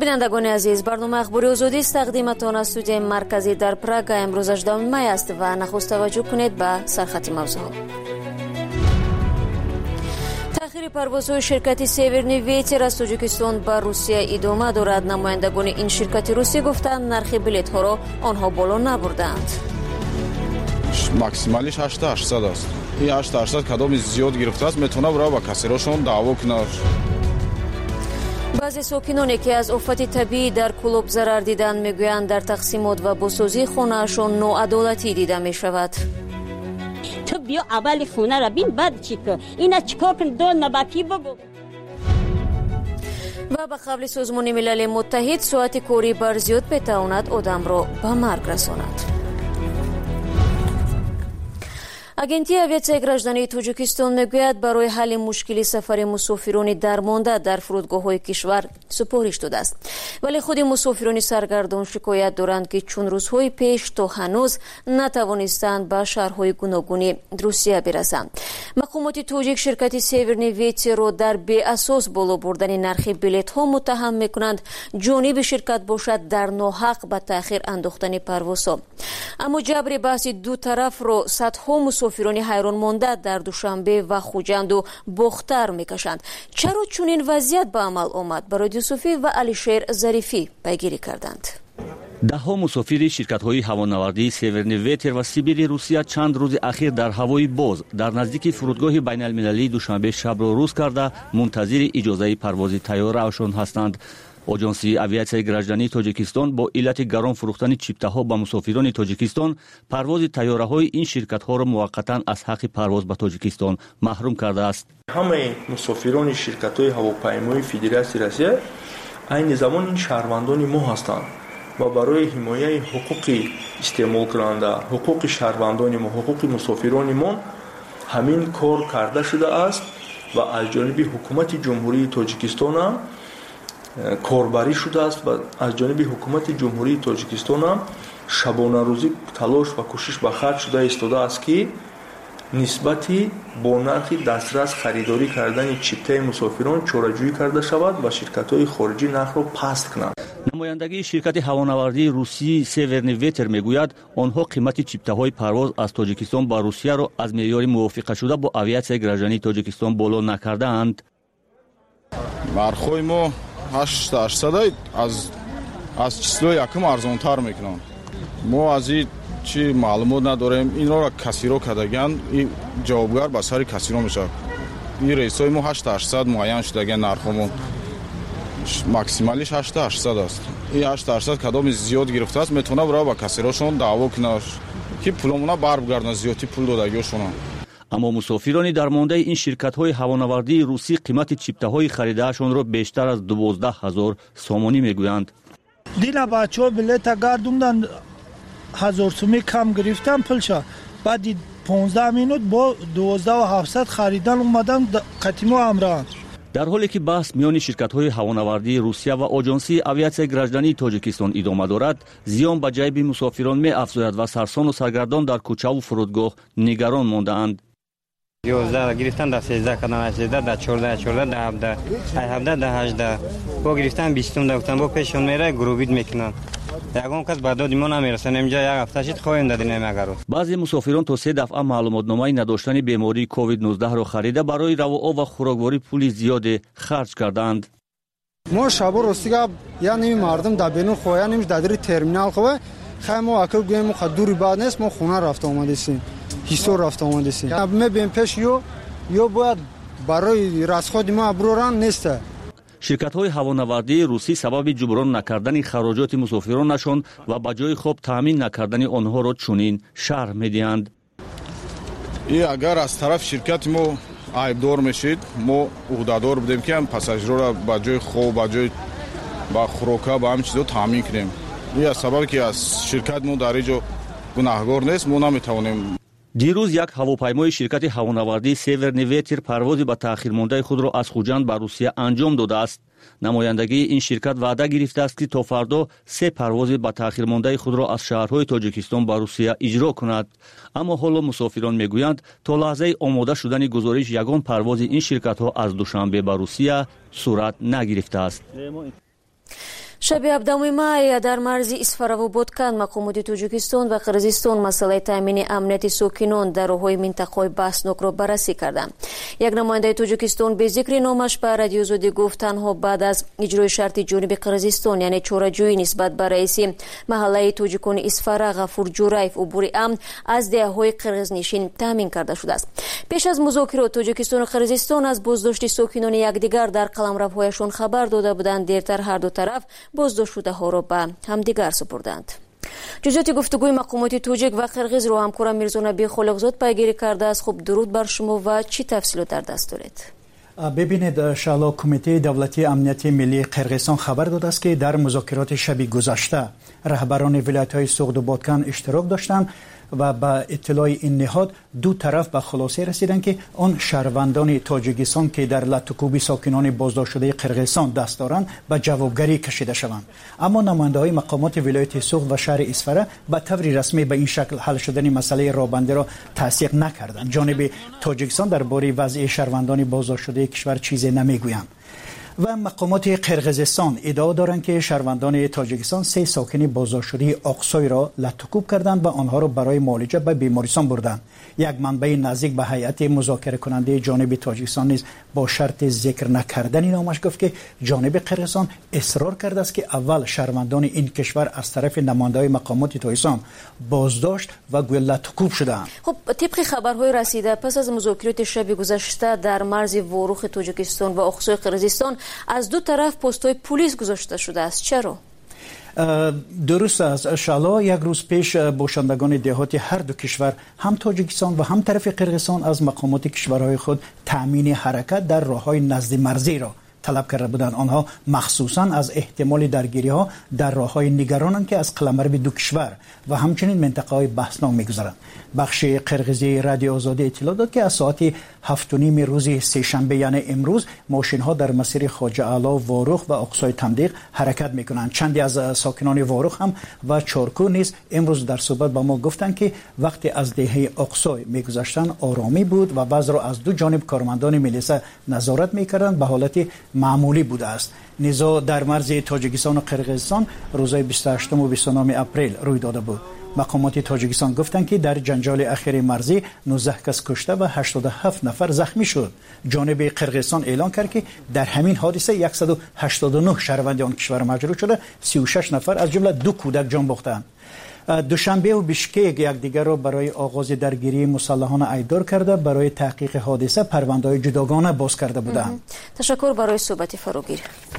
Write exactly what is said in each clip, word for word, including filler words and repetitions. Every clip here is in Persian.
бинандагони азиз, барнома ахбори озодист тақдиматон аз студияи марказӣ дар Прага. Имрӯз ҳаждуми май аст ва нахуст таваҷҷӯҳ кунед ба сархати мавзӯъ. таъхири парвозҳои ширкати Северный ветер аз Тоҷикистон ба Русия идома дорад. намояндагони ин ширкати русӣ гуфтанд нархи билетҳоро онҳо боло набурданд. максималиш ҳашт ҳашсад аст. ин ҳашт ҳашсад кадоми зиёд гирифтааст, метавона бара ба кассирошон даъво кунад. баъзе сокиноне ки аз офати табиӣ дар кӯлоб зарар диданд мегӯянд дар тақсимот ва босозии хонаашон ноадолатӣ дида мешавад. تو بیا اول خونه را بین بعد چی کن اینا چیکار کن دو نباکی بگو. ва ба қавли созмони милали муттаҳид соати корӣ бар зиёд метавонад одамро ба марг расонад. агентии авиатсияи граждании Тоҷикистон мегӯяд барои ҳалли мушкили сафари мусофирони дармонда дар фурудгоҳҳои кишвар супориш шудааст. вале худи мусофирони саргардон шикоят доранд ки чун рӯзҳои пеш то ҳанӯз натавонистанд ба шаҳрҳои гуногуни Русия бирасанд. мақомоти тоҷик ширкати Северный ветерро дар беасос боло бурдани нархи билетҳо муттаҳам мекунанд. ҷониби ширкат бошад дар ноҳақ ба таъхир андохтани парвозҳо. аммо ҷабри баҳси ду тарафро садҳо мусофирони ҳайрон монда дар душанбе ва хуҷанду бохтар мекашанд. чаро чунин вазъият ба амал омад? бароди юсуфӣ ва алишер зарифӣ пайгирӣ карданд. даҳҳо мусофири ширкатҳои ҳавонавардии Северный ветер ва Сибири Русия чанд рӯзи ахир дар ҳавои боз дар наздики фурудгоҳи байналмилалии Душанбе шабро рӯз карда мунтазири иҷозаи парвози тайёраашон ҳастанд. оҷонсии авиатсияи граждании Тоҷикистон бо иллати гарон фурӯхтани чиптаҳо ба мусофирони Тоҷикистон парвози тайёраҳои ин ширкатҳоро муваққатан аз ҳаққи парвоз ба Тоҷикистон маҳрум кардааст. ҳамаи мусофирони ширкатҳои ҳавопаймоии Федератсияи Россия айни замон ин шаҳрвандони мо ҳастанд ва барои ҳимояи ҳуқуқи истеъмолкунанда, ҳуқуқи шаҳрвандони мо, ҳуқуқи мусофирони мо ҳамин кор карда шудааст ва аз ҷониби ҳукумати ҷумҳурии Тоҷикистон ҳам корбарӣ шудааст ва аз ҷониби ҳукумати ҷумҳурии Тоҷикистон ҳам шабонарӯзӣ талош ва кӯшиш ба харҷ шуда истодааст ки нисбати бо нархи дастрас харидорӣ кардани чиптаи мусофирон чораҷӯӣ карда шавад ва ширкатҳои хориҷӣ нархро паст кунанд. намояндагии ширкати ҳавонавардии русии Северный ветер мегӯяд онҳо қимати чиптаҳои парвоз аз Тоҷикистон ба Русияро аз меъёри мувофиқашуда бо авиатсияи граждании Тоҷикистон боло накардаанд. нархҳои мо ҳашт ҳашсад аз аз числои якум арзонтар мекунанд. мо аз ин чи маълумот надорем. инро кассиро кардаган ин ҷавобгар ба сари кассиро мешавад. ин рейсҳои мо ҳашт ҳашсад муайян шудаган нархҳомон максималиш ҳашт ҳашсад аст. ин ҳашт ҳашсад кадоми зиёд гирифтааст, метавона бара ба кассирошон даъво кунад ки пуломона барбигардонад, зиёдтӣ пул додагиошонанд. аммо мусофирони дармондаи ин ширкатҳои ҳавонавардии русӣ қимати чиптаҳои харидаашонро бештар аз дувоздаҳ ҳазор сомонӣ мегӯянд. дина бачаҳо билета гардундан ҳазор сӯми кам гирифтан пулша баъди понздаҳ минут бо дувоздаҳу ҳафтсад харидан омадан қатимо амраанд. дар ҳоле ки баҳс миёни ширкатҳои ҳавонавардии Русия ва оҷонсии авиатсияи граждании Тоҷикистон идома дорад, зиён ба ҷайби мусофирон меафзояд ва сарсону саргардон дар кӯчаву фурудгоҳ нигарон мондаанд. یازده گرفتن در سیزده کردن، سیزده در چهارده، چهارده در هفده، هفده در هجده. با گرفتن بیستم در گفتن با پیشون میره گروبید میکنن. یکم کس بعد دیمون نمیرسن. اینجا یک هفته شد خواهیم دادیم نمیگرو. بعضی مسافران تا سه دفعه معلوماتنامه نداشتن بیماری کووید نوزده را خریده برای رواآ و خوراکواری پول زیاد خرج کردند. ما شب روزیگا یعنی مردم دبیرون خواهیم دادری ترمینال خواه خیلی ما اکل گویم خدوری بعد نیست ما خونه رفته آمدیم. هیستور رفته آمدیم. می بیم پیش یو یو باید برای راسخود ما بروران نیست. شرکت‌های هوانوردی روسی سبب جبران نکردن خراجات مسافرانشان و به جای خوب تامین نکردن آنها را چنین شرح می‌دهند. ای اگر از طرف شرکت ما عیبدار میشید ما عهده‌دار بودیم که هم پاساژیرها را به جای خوب به جای با خوراک با هم چیزا تامین کنیم. این سبب که از شرکت ما در اینجا گناهگار نیست ما نمیتوانیم. دیروز یک هواپیمای شرکت هوانوردی سیورنی ویتر پروازی با تأخیر مانده خود را از خوجند به روسیه انجام داده است. نمایندگی این شرکت وعده گرفته است که تا فردا سه پرواز با تأخیر مانده خود را از شهرهای تاجیکستان به روسیه اجرا کند. اما حالا مسافران میگویند تا لحظه آماده شدن گزارش یگان پرواز این شرکت ها از دوشنبه به روسیه صورت نگرفته است. шаби ҳабдахуми май дар марзи исфараву бодкан мақомоти тоҷикистон ва қирғизистон масъалаи таъмини амнияти сокинон дар роҳҳои минтақаҳои баҳснокро баррасӣ карданд. Як намояндаи тоҷикистон бе зикри номаш ба радиозодӣ гуфт танҳо баъд аз иҷрои шарти ҷониби қирғизистон яъне чораҷӯӣ нисбат ба раиси маҳаллаи тоҷикони исфара ғафур ҷураев убури амн аз деҳаҳои қирғизнишин таъмин карда шудааст. пеш аз музокирот тоҷикистону қирғизистон аз боздошти сокинони якдигар дар қаламравҳояшон хабар дода буданд. Дертар ҳар ду тараф боздоштшудаҳоро ба ҳамдигар супурданд. ҷузъиёти гуфтугӯи мақомоти тоҷик ва қирғизро ҳамкорам Мирзонаби Холиқзод пайгирӣ кардааст. хуб дуруд бар шумо ва чӣ тафсилот дар даст доред? бибинед шало, кумитаи давлатии амнияти миллии қирғизистон хабар додааст ки дар музокироти шаби гузашта раҳбарони вилоятҳои суғду бодкан иштирок доштанд ва ба иттилои ин ниҳод ду тараф ба хулосе расиданд ки он шаҳрвандони тоҷикистон ки дар латукуби сокинони боздоштшудаи қирғизистон даст доранд ба ҷавобгарӣ кашида шаванд. аммо намояндаҳои мақомоти вилояти суғд ва шаҳри исфара ба таври расмӣ ба ин шакл ҳал шудани масъалаи роҳбандиро тасдиқ накарданд. ҷониби тоҷикистон дар бори вазъи шаҳрвандони боздоштшудаи кишвар чизе намегӯянд. و مقامات قرغیزستان ادعا دارند که شهروندان تاجیکستان سه ساکن بازداشتشده آقسوی را لطکوب کردند و آنها را برای معالجه به بیمارستان بردند. یک منبع نزدیک به هیئت مذاکره کننده جانب تاجیکستان نیز با شرط ذکر نکردن نامش گفت که جانب قرغیزستان اصرار کرده است که اول شهروندان این کشور از طرف نماینده‌های مقامات تاجیکستان بازداشت و گویا لطکوب شدند. خب طبق خبرهای رسیده پس از مذاکرات شب گذشته در مرز وروخ تاجیکستان و آقسوی قرغیزستان از دو طرف پست‌های پلیس گذاشته شده است. چرا؟ درست است شالا. یک روز پیش باشندگان دهاتی هر دو کشور هم تاجیکستان و هم طرف قرغیزستان از مقامات کشورهای خود تأمین حرکت در راههای نزد مرزی را طلب کرده بودند. آنها مخصوصا از احتمال درگیری ها در راههای نگرانند که از قلمرو دو کشور و همچنین منطقه های بحثناک میگذرند. بخش قرغیزی رادیو آزادی اطلاع داد که از ساعت هفت و نیم روز سه‌شنبه یعنی امروز ماشین ها در مسیر خواجه اعلی واروخ و اقصای تمدیق حرکت میکنند. چندی از ساکنان واروخ هم و چارکو نیز امروز در صحبت با ما گفتند که وقتی از دهه اقصای میگذشتند آرامی بود و وضع را از دو جانب کارمندان میلیسا نظارت میکردند به حالت معمولی بوده است. نزاع در مرز تاجیکستان و قرغیزستان روزهای بیست و هشتم و بیست و نهم اپریل روی داده بود. مقامات تاجیکستان گفتند که در جنجال اخیر مرزی نوزده کس کشته و هشتاد و هفت نفر زخمی شد. جانب قرغیزستان اعلان کرد که در همین حادثه صد و هشتاد و نه شهروند آن کشور مجروح شده، سی و شش نفر از جمله دو کودک جان باختند. دوشنبه و بیشکک یکدیگر را برای آغاز درگیری مسلحانه ایدار کرده برای تحقیق حادثه پرونده‌های جداگانه باز کرده بودند. تشکر برای صحبت فراگیر.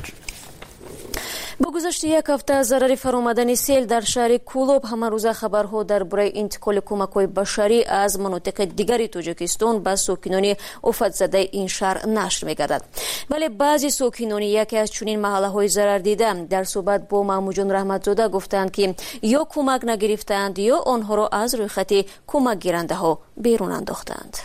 با گذشت یک هفته از ضرر فرآمدن سیل در شهر کولوب همه روزه خبرها درباره انتقال کمک‌های بشری از مناطق دیگری تاجیکستان به ساکنان آفت زده این شهر نشر می‌گردد. ولی بعضی ساکنان یکی از چنین محله‌های ضرر دیده در صحبت با محمود رحمتزاده گفتند که یا کمک نگرفتند یا آنها را از روی خط کمک گیرنده‌ها بیرون انداختند.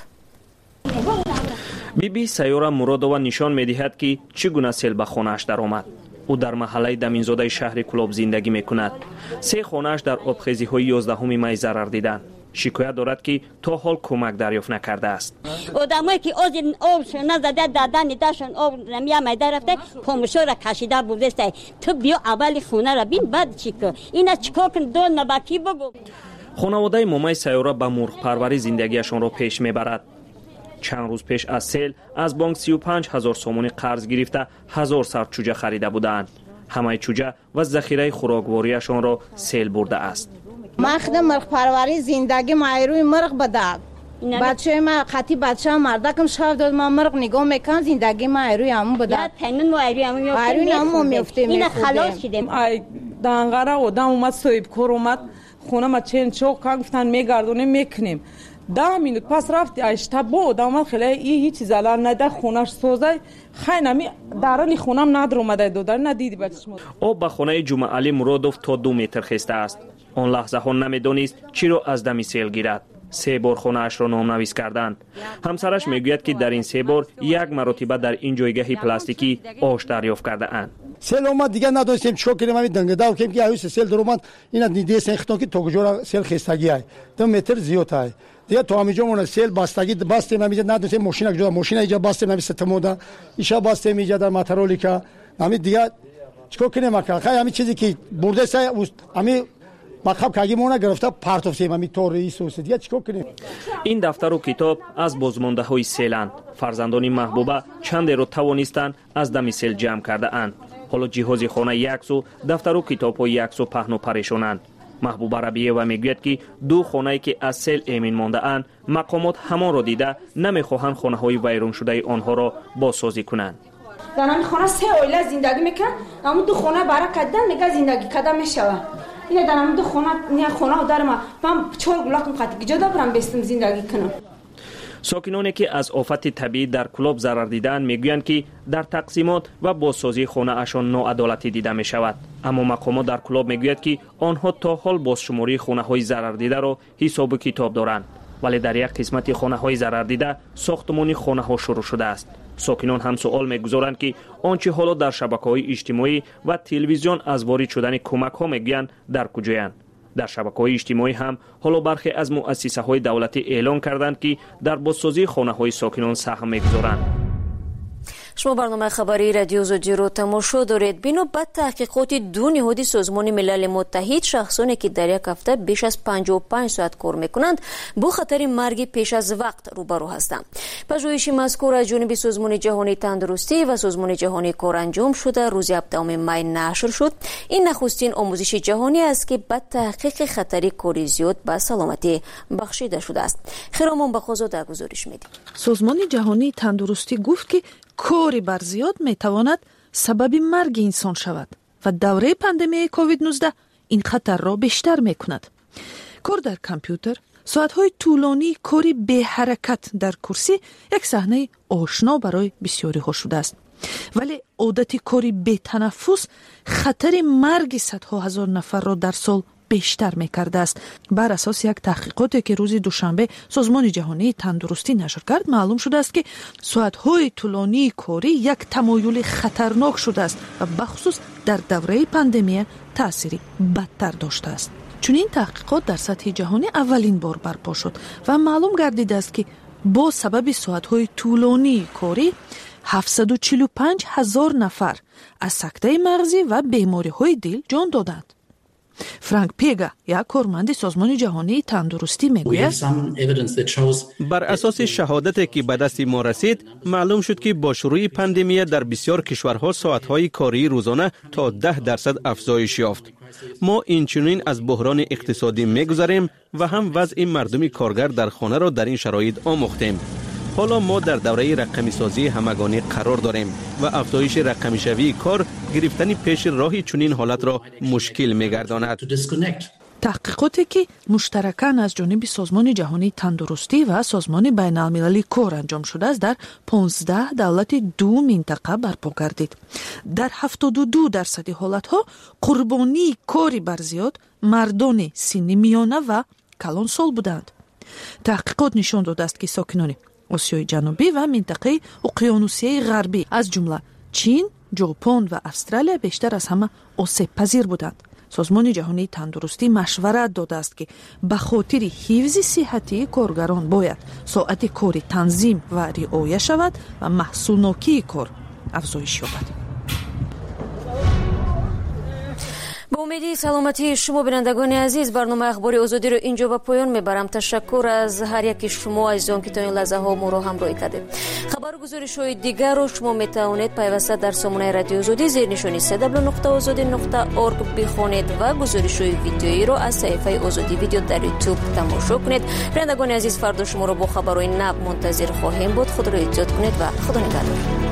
بیبی سیاره مرادова نشان می‌دهد که چگونه سیل به خانه‌اش درآمد. او در محله دمینزاده شهر کولوب زندگی میکند. سه خانه‌اش در آبخیزی‌های یازدهم می ضرر دیدند. شکایت دارد که تا حال کمک دریافت نکرده است. آدمایی که از آب نزده دادن داشتن آب نمیامد رفته پاموشا را کشیده بوده تو بیا اول خونه را بین بعد چیکار اینا چیکار کن دو نباکی بگو. خانواده مامای سیاره به مرغ پروری زندگیشان را پیش میبرد. چند روز پیش از سیل از بانک سی و پنج هزار سومانی قرض گرفته هزار سر چوجه خریده بودند. همه چوجه و ذخیره خوراکواریشان را سیل برده است. من خودم مرغ پروری زندگی مایروی مرغ بداد. بچه ما خاطی بچه مردکم شاف داد ما مرغ نگاه میکنم زندگی مایروی همون بداد. تنن مایروی همون میفته. مایروی همون میفته. اینا خلاص شدیم. ای دانگاره آدم اومد صاحب کار اومد خونه ما چند چوک گفتن میگردونیم میکنیم. ده مینوت پس رفت اشتباه بود آمد خیلی این هیچ زلال نده خونش سوزه خیلی نمی درانی خونم ندر اومده دو در ندیدی بچش مود. آب به خانه جمعه علی مرادوف تا دو متر خسته است. آن لحظه ها نمیدانست چی را از دمی سیل گیرد. سه بار خانه اش را نامنویس کردند. همسرش میگوید که در این سه بار یک مرتبه در این جایگاه پلاستیکی آش دریافت کرده اند. سیل اومد دیگه نداشتیم چیکار کنیم همین دنگداو کیم که ایس سیل در اومد اینا دیدی سنختون که تو کجا سیل خستگی ای دو متر زیاد ای دیگه تو همینجا مون سیل باستگی باستیم همینجا نداشتیم ماشین کجا ماشین اینجا باستیم همین ستمودا ایشا باستیم اینجا در ماترولیکا همین دیگه چیکار کنیم اکل خیلی همین چیزی که برده سه همین مطلب کاگی مونه گرفته پارتوف سیم همین توری سوسید یا چیکار کنیم. این دفتر و کتاب از بازمانده های سیلند. فرزندان محبوبه چند رو توانستند از دم سیل جمع کرده اند. حالا جهاز خانه یک سو، دفتر و کتاب های یک سو پهن و پریشانند. محبوبه ربیه و میگوید که دو خانه‌ای که از سیل امین مانده اند مقامات همان را دیده نمیخواهند خانه های ویران شده آنها را بازسازی کنند. در همین خانه سه عائله زندگی میکنن، اما دو خانه برای کردن میگه زندگی کردن میشوه. این در همین دو خانه نه خانه در ما من چهار گلاکم قطعی جدا برم بستم زندگی کنم. ساکنانی که از آفت طبیعی در کلاب ضرر دیدند میگویند که در تقسیمات و بازسازی خانه اشان ناعدالتی دیده می شود. اما مقامات در کلاب میگوید که آنها تا حال بازشماری خانه های ضرر دیده را حساب و کتاب دارند، ولی در یک قسمت خانه های ضرر دیده ساختمانی خانه ها شروع شده است. ساکنان هم سوال میگذارند که آنچه حالا در شبکه‌های اجتماعی و تلویزیون از وارد شدن کمک ها میگویند در کجایند. در شبکه‌های اجتماعی هم حالا برخی از مؤسسه‌های دولتی اعلان کردند که در بازسازی خانه‌های ساکنان سهم می‌گذارند. شما برنامه خبری رادیو زودی رو تماشا دارید. بنا به تحقیقات دو نهاد سازمان ملل متحد، شخصانی که در یک هفته بیش از پنجاه و پنج ساعت کار میکنند با خطر مرگ پیش از وقت روبرو هستند. پژوهش مذکور از جانب سازمان جهانی تندرستی و سازمان جهانی کار انجام شده روز هفتم می نشر شد. این نخستین آموزش جهانی است که به تحقیق خطر کاری زیاد به سلامتی بخشیده شده است. خیرامان بخوزاده گزارش می‌دهد. سازمان جهانی تندرستی گفت که کاری بر زیاد میتواند سبب مرگ انسان شود و دوره پاندمی کووید نوزده این خطر را بیشتر میکند. کار در کامپیوتر، ساعتهای طولانی کاری به حرکت در کرسی یک صحنه آشنا برای بسیاری ها شده است. ولی عادت کاری به تنفس خطر مرگ صدها هزار نفر را در سال بیشتر میکرده است. بر اساس یک تحقیقاتی که روز دوشنبه سازمان جهانی تندرستی نشر کرد معلوم شده است که ساعت‌های طولانی کاری یک تمایل خطرناک شده است و بخصوص در دوره پاندمی تأثیری بدتر داشته است. چون این تحقیقات در سطح جهانی اولین بار برپا شد و معلوم گردیده است که با سبب ساعت‌های طولانی کاری هفتصد و چهل و پنج هزار نفر از سکته مغزی و بیماری‌های دل جان دادند. فرانک پیگا یک کارمند سازمان جهانی تندرستی میگوید بر اساس شهادتی که به دست ما رسید معلوم شد که با شروع پاندمی در بسیار کشورها ساعت‌های کاری روزانه تا ده درصد افزایش یافت. ما اینچنین از بحران اقتصادی میگذریم و هم وضع مردم کارگر در خانه را در این شرایط آموختیم. حالا ما در دوره رقمی سازی همگانی قرار داریم و افزایش رقمی شوی کار گرفتن پیش راهی چنین حالت را مشکل می‌گرداند. تحقیقاتی که مشترکاً از جانب سازمان جهانی تندرستی و سازمان بین‌المللی کار انجام شده است در پانزده دولت دو منطقه برپا گردید. در هفتاد و دو درصد حالت‌ها قربانی کاری بر زیاد مردان سن میانه و کلان سال بودند. تحقیقات نشان داده است که ساکنان آسیای جنوبی و منطقه اقیانوسیه غربی از جمله چین، ژاپن و استرالیا بیشتر از همه آسیب پذیر بودند. سازمان جهانی تندرستی مشورت داده است که به خاطر حفظ صحتی کارگران باید ساعت کاری تنظیم و رعایت شود و محصولناکی کار افزایش یابد. با امید سلامتی شما بینندگان عزیز، برنامه اخبار آزادی رو اینجا به پایان میبرم. تشکر از هر یک شما عزیزان که تا این لحظه ها ما رو همراهی کردید. خبر گزارش های دیگر رو شما میتوانید پیوسته در سامانه رادیو آزادی زیر نشانی سه دبلیو نقطه آزادی نقطه اورگ بخوانید و گزارش های ویدیویی رو از صفحه آزادی ویدیو در یوتیوب تماشا کنید. بینندگان عزیز، فردا شما رو با خبرهای نو منتظر خواهیم بود. خود را احتیاط کنید و خدا نگهدار.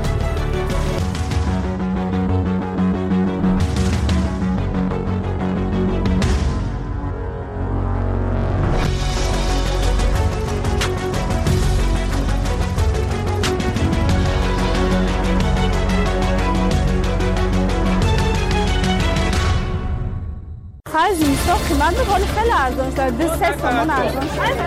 از این سال قیمت میکنه خیلی ارزان شد. دو سه سامان ارزان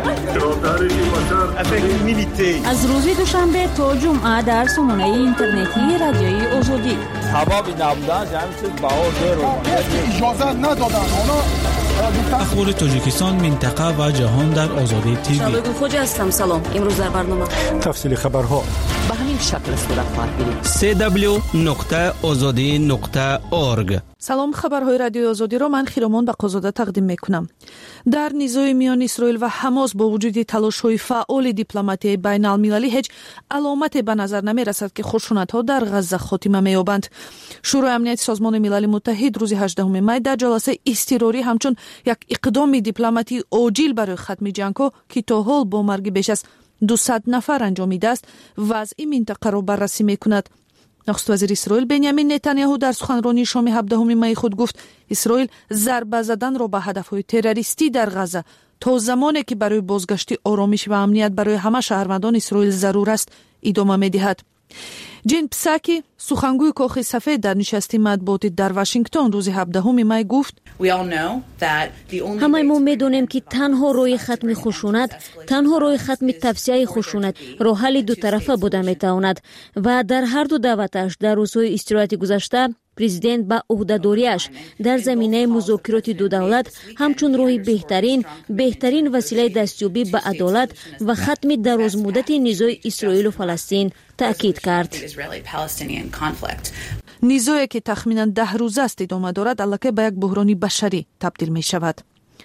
شد. از روز دوشنبه تا جمعه در سامانه اینترنتی رادیوی آزادی. حبابی نبودن جمعی چیز باور دارو. اجازه ندادن. اخبار تاجیکستان، منطقه و جهان در آزادی تیوی. شبکه خوج هستم. سلام. امروز در برنامه تفصیل خبرها. به همین شکل صورت خواهد گرفت. سی دبلیو نقطه آزادی نقطه اورگ. سلام، خبرهای رادیو آزادی رو من خیرمان بقازاده تقدیم میکنم. در نیزوی میان اسرائیل و حماس با وجود تلاش‌های فعال دیپلماتی بین المللی هیچ علامتی به نظر نمیرسد که خشونت‌ها در غزه خاتمه می‌یابند. شورای امنیت سازمان ملل متحد روز هجدهم می در جلسه اضطراری همچون یک اقدام دیپلماتی عاجل برای ختم جنگ که تا حال با مرگ بیش از دویست نفر انجامیده است وضع منطقه را بررسی می‌کند. نخست وزیر اسرائیل بنیامین نتانیاهو در سخنرانی شام هفدهم می خود گفت اسرائیل ضربه زدن را به هدف‌های تروریستی در غزه تا زمانی که برای بازگشت آرامش و امنیت برای همه شهروندان اسرائیل ضرور است ادامه می‌دهد. جین پساکی سخنگوی کاخ سفید در نشست مطبوعاتی در واشنگتن روز هفدهم می گفت همه ما میدونیم که تنها روی ختم خشونت، تنها روی ختم توسعه خشونت راه حل دو طرفه بوده میتواند و در هر دو دعوتش در روزهای استراحت گذشته پرزیدنت با عهده‌داریش در زمینه مذاکرات دو دولت همچون راه بهترین بهترین وسیله دستیابی به عدالت و ختم درازمدت نزاع اسرائیل و فلسطین تأکید کرد. نزاعی که تخمینا ده روز است ادامه دارد البته به یک بحران بشری تبدیل می شود.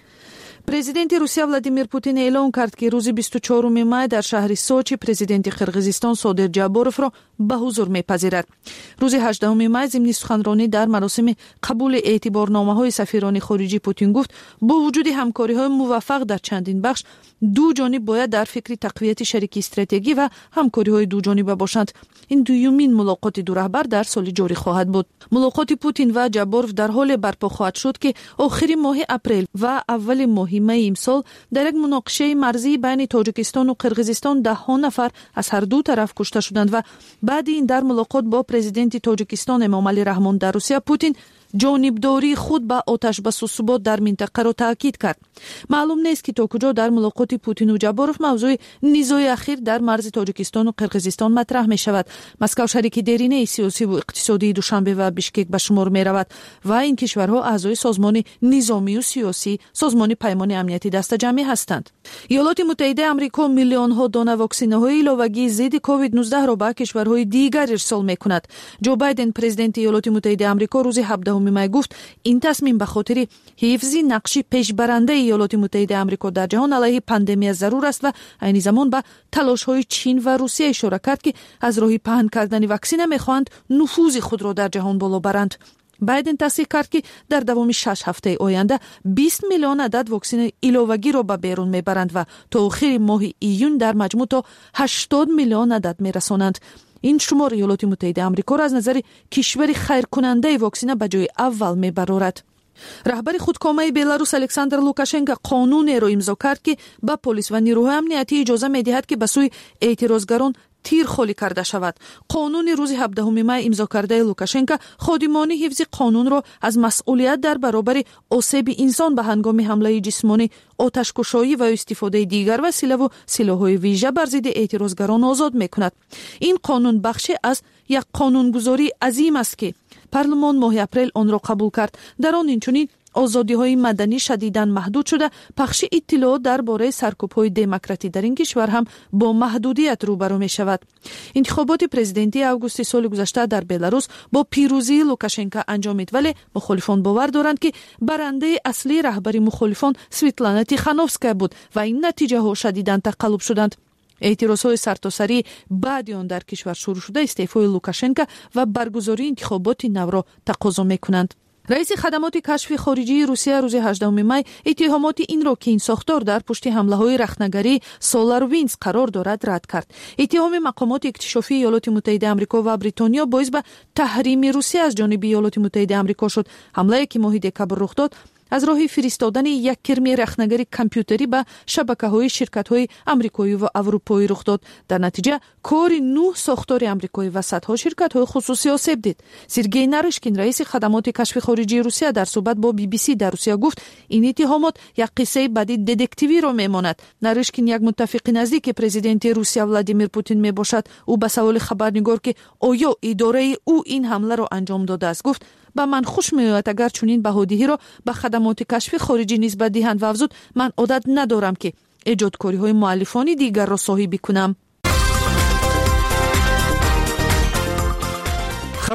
پرزیدنت روسیه ولادیمیر پوتین اعلام کرد که روز بیست و چهارم می در شهر سوچی پرزیدنت قرقیزستان صادر جابروف را به حضور می‌پذیرد. روز هجدهم می ضمن سخنرانی در مراسم قبول اعتبارنامه‌های سفیران خارجی پوتین گفت با وجود همکاری‌های موفق در چندین بخش دو جانب باید در فکر تقویت شریک استراتژی و همکاری‌های دو جانبه باشند. این دومین ملاقات دو رهبر در سال جاری خواهد بود. ملاقات پوتین و جابروف در حال برپا خواهد شد که آخر ماه اپریل و اول ماه می امسال در یک مناقشه مرزی بین تاجیکستان و قرقیزستان ده ها نفر از هر دو طرف کشته شدند و بعد این در ملاقات با پرزیدنت تاجیکستان امامعلی رحمان در روسیه پوتین جانبداری خود با آتش بس و ثبات در منطقه را تاکید کرد. معلوم نیست که تا کجا در ملاقات پوتین و جابروف موضوع نزاع اخیر در مرز تاجیکستان و قرقیزستان مطرح می شود. مسکو شریک دیرینه سیاسی و اقتصادی دوشنبه و بیشکک به شمار می رود و این کشورها اعضای سازمان نظامی و سیاسی سازمان پیمان امنیتی دست جمعی هستند. ایالات متحده آمریکا میلیون ها دانه واکسینه های علاوگی ضد کووید نوزده را به کشورهای دیگر ارسال می کند. جو بایدن پرزیدنت ایالات متحده آمریکا روز هفدهم می گفت این تصمیم به خاطر حفظ نقش پیشبرنده ایالات متحده آمریکا در جهان علیه پاندمی ضرور است و عین زمان به تلاش‌های چین و روسیه اشاره کرد که از راه پهن کردن واکسن می‌خواهند نفوذ خود را در جهان بالا برند. بایدن تصدیق کرد که در دوام شش هفته آینده بیست میلیون عدد واکسن علاوگی را به بیرون میبرند و تا آخر ماه ایون در مجموع تا هشتاد میلیون عدد میرسانند. این شمار ایالات متحده آمریکا را از نظر کشور خیرکننده واکسن به جای اول میبرد. رهبر خودکامه بلاروس الکساندر لوکاشنکو قانونی را امضا کرد که به پلیس و نیروهای امنیتی اجازه میدهد که به سوی اعتراضگران تیر خالی کرده شود. قانون روز هفدهم می امضا کرده لوکاشنکو خادمان حفظ قانون را از مسئولیت در برابر آسیب انسان به هنگام حمله جسمانی، آتش‌کشایی و استفاده دیگر وسیله و سلاح‌های ویژه بر ضد اعتراضگران آزاد می‌کند. این قانون بخشی از یک قانونگذاری عظیم است که پارلمان ماه اپریل آن را قبول کرد. در آن اینچنین آزادی‌های مدنی شدیداً محدود شده، پخش اطلاعات درباره سرکوب‌های دموکراتی در این کشور هم با محدودیت روبرو می‌شود. انتخابات پرزیدنتی آگوست سال گذشته در بلاروس با پیروزی لوکاشنکو انجامید، ولی مخالفان باور دارند که برنده اصلی رهبری مخالفان سویتلانا تیخانوفسکا بود و این نتیجه‌ها شدیداً تقلب شدند. اعتراضهای سرتاسری بعد آن در کشور شروع شده استعفای لوکاشنکو و برگزاری انتخابات نو را تقاضا می‌کنند. رئیس خدمات کشف خارجی روسیه روز هجدهم می اتهامات این را که این ساختار در پشت حمله‌های رختنگری سولاروینز قرار دارد رد کرد. اتهام مقامات اکتشافی ایالات متحده آمریکا و بریتانیا باعث به تحریم روسیه از جانب ایالات متحده آمریکا شد. حمله‌ای که ماه دکبر رخ داد از راه فرستادن یک کرمی رختنگری کامپیوتری به شبکه‌های شرکت‌های آمریکایی و اروپایی رخ داد. در نتیجه کار نه ساختار آمریکایی و صدها شرکت‌های خصوصی آسیب دید. سرگئی نارشکین رئیس خدمات کشف خارجی روسیه در صحبت با بی بی سی در روسیه گفت این اتهامات یک قصه بدی ددکتیوی را میماند. نارشکین یک متفق نزدیک پرزیدنت روسیه ولادیمیر پوتین میباشد. او به سوال خبرنگار که آیا اداره او این حمله را انجام داده است گفت با من خوش میآید اگر چنین بهادی‌ها را به خدمات کشف خارجی نسبت دهند و افزود من عادت ندارم که ایجادکاری‌های مؤلفان دیگر را صاحبی کنم.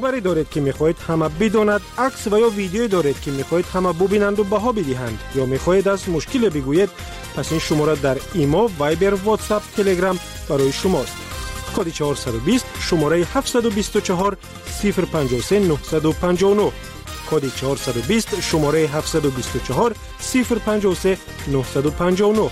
خبری دارید که میخواهید همه بداند، عکس و یا ویدیویی دارید که میخواهید همه ببینند و بها بدهند یا میخواهید از مشکل بگویید، پس این شماره در ایمو، وایبر، واتساپ، تلگرام برای شماست. کد چهارصد و بیست شماره هفتصد و بیست و چهار صفر پنجاه و سه نهصد و پنجاه و نه. کد چهارصد و بیست شماره هفتصد و بیست و چهار صفر پنجاه و سه نهصد و پنجاه و نه.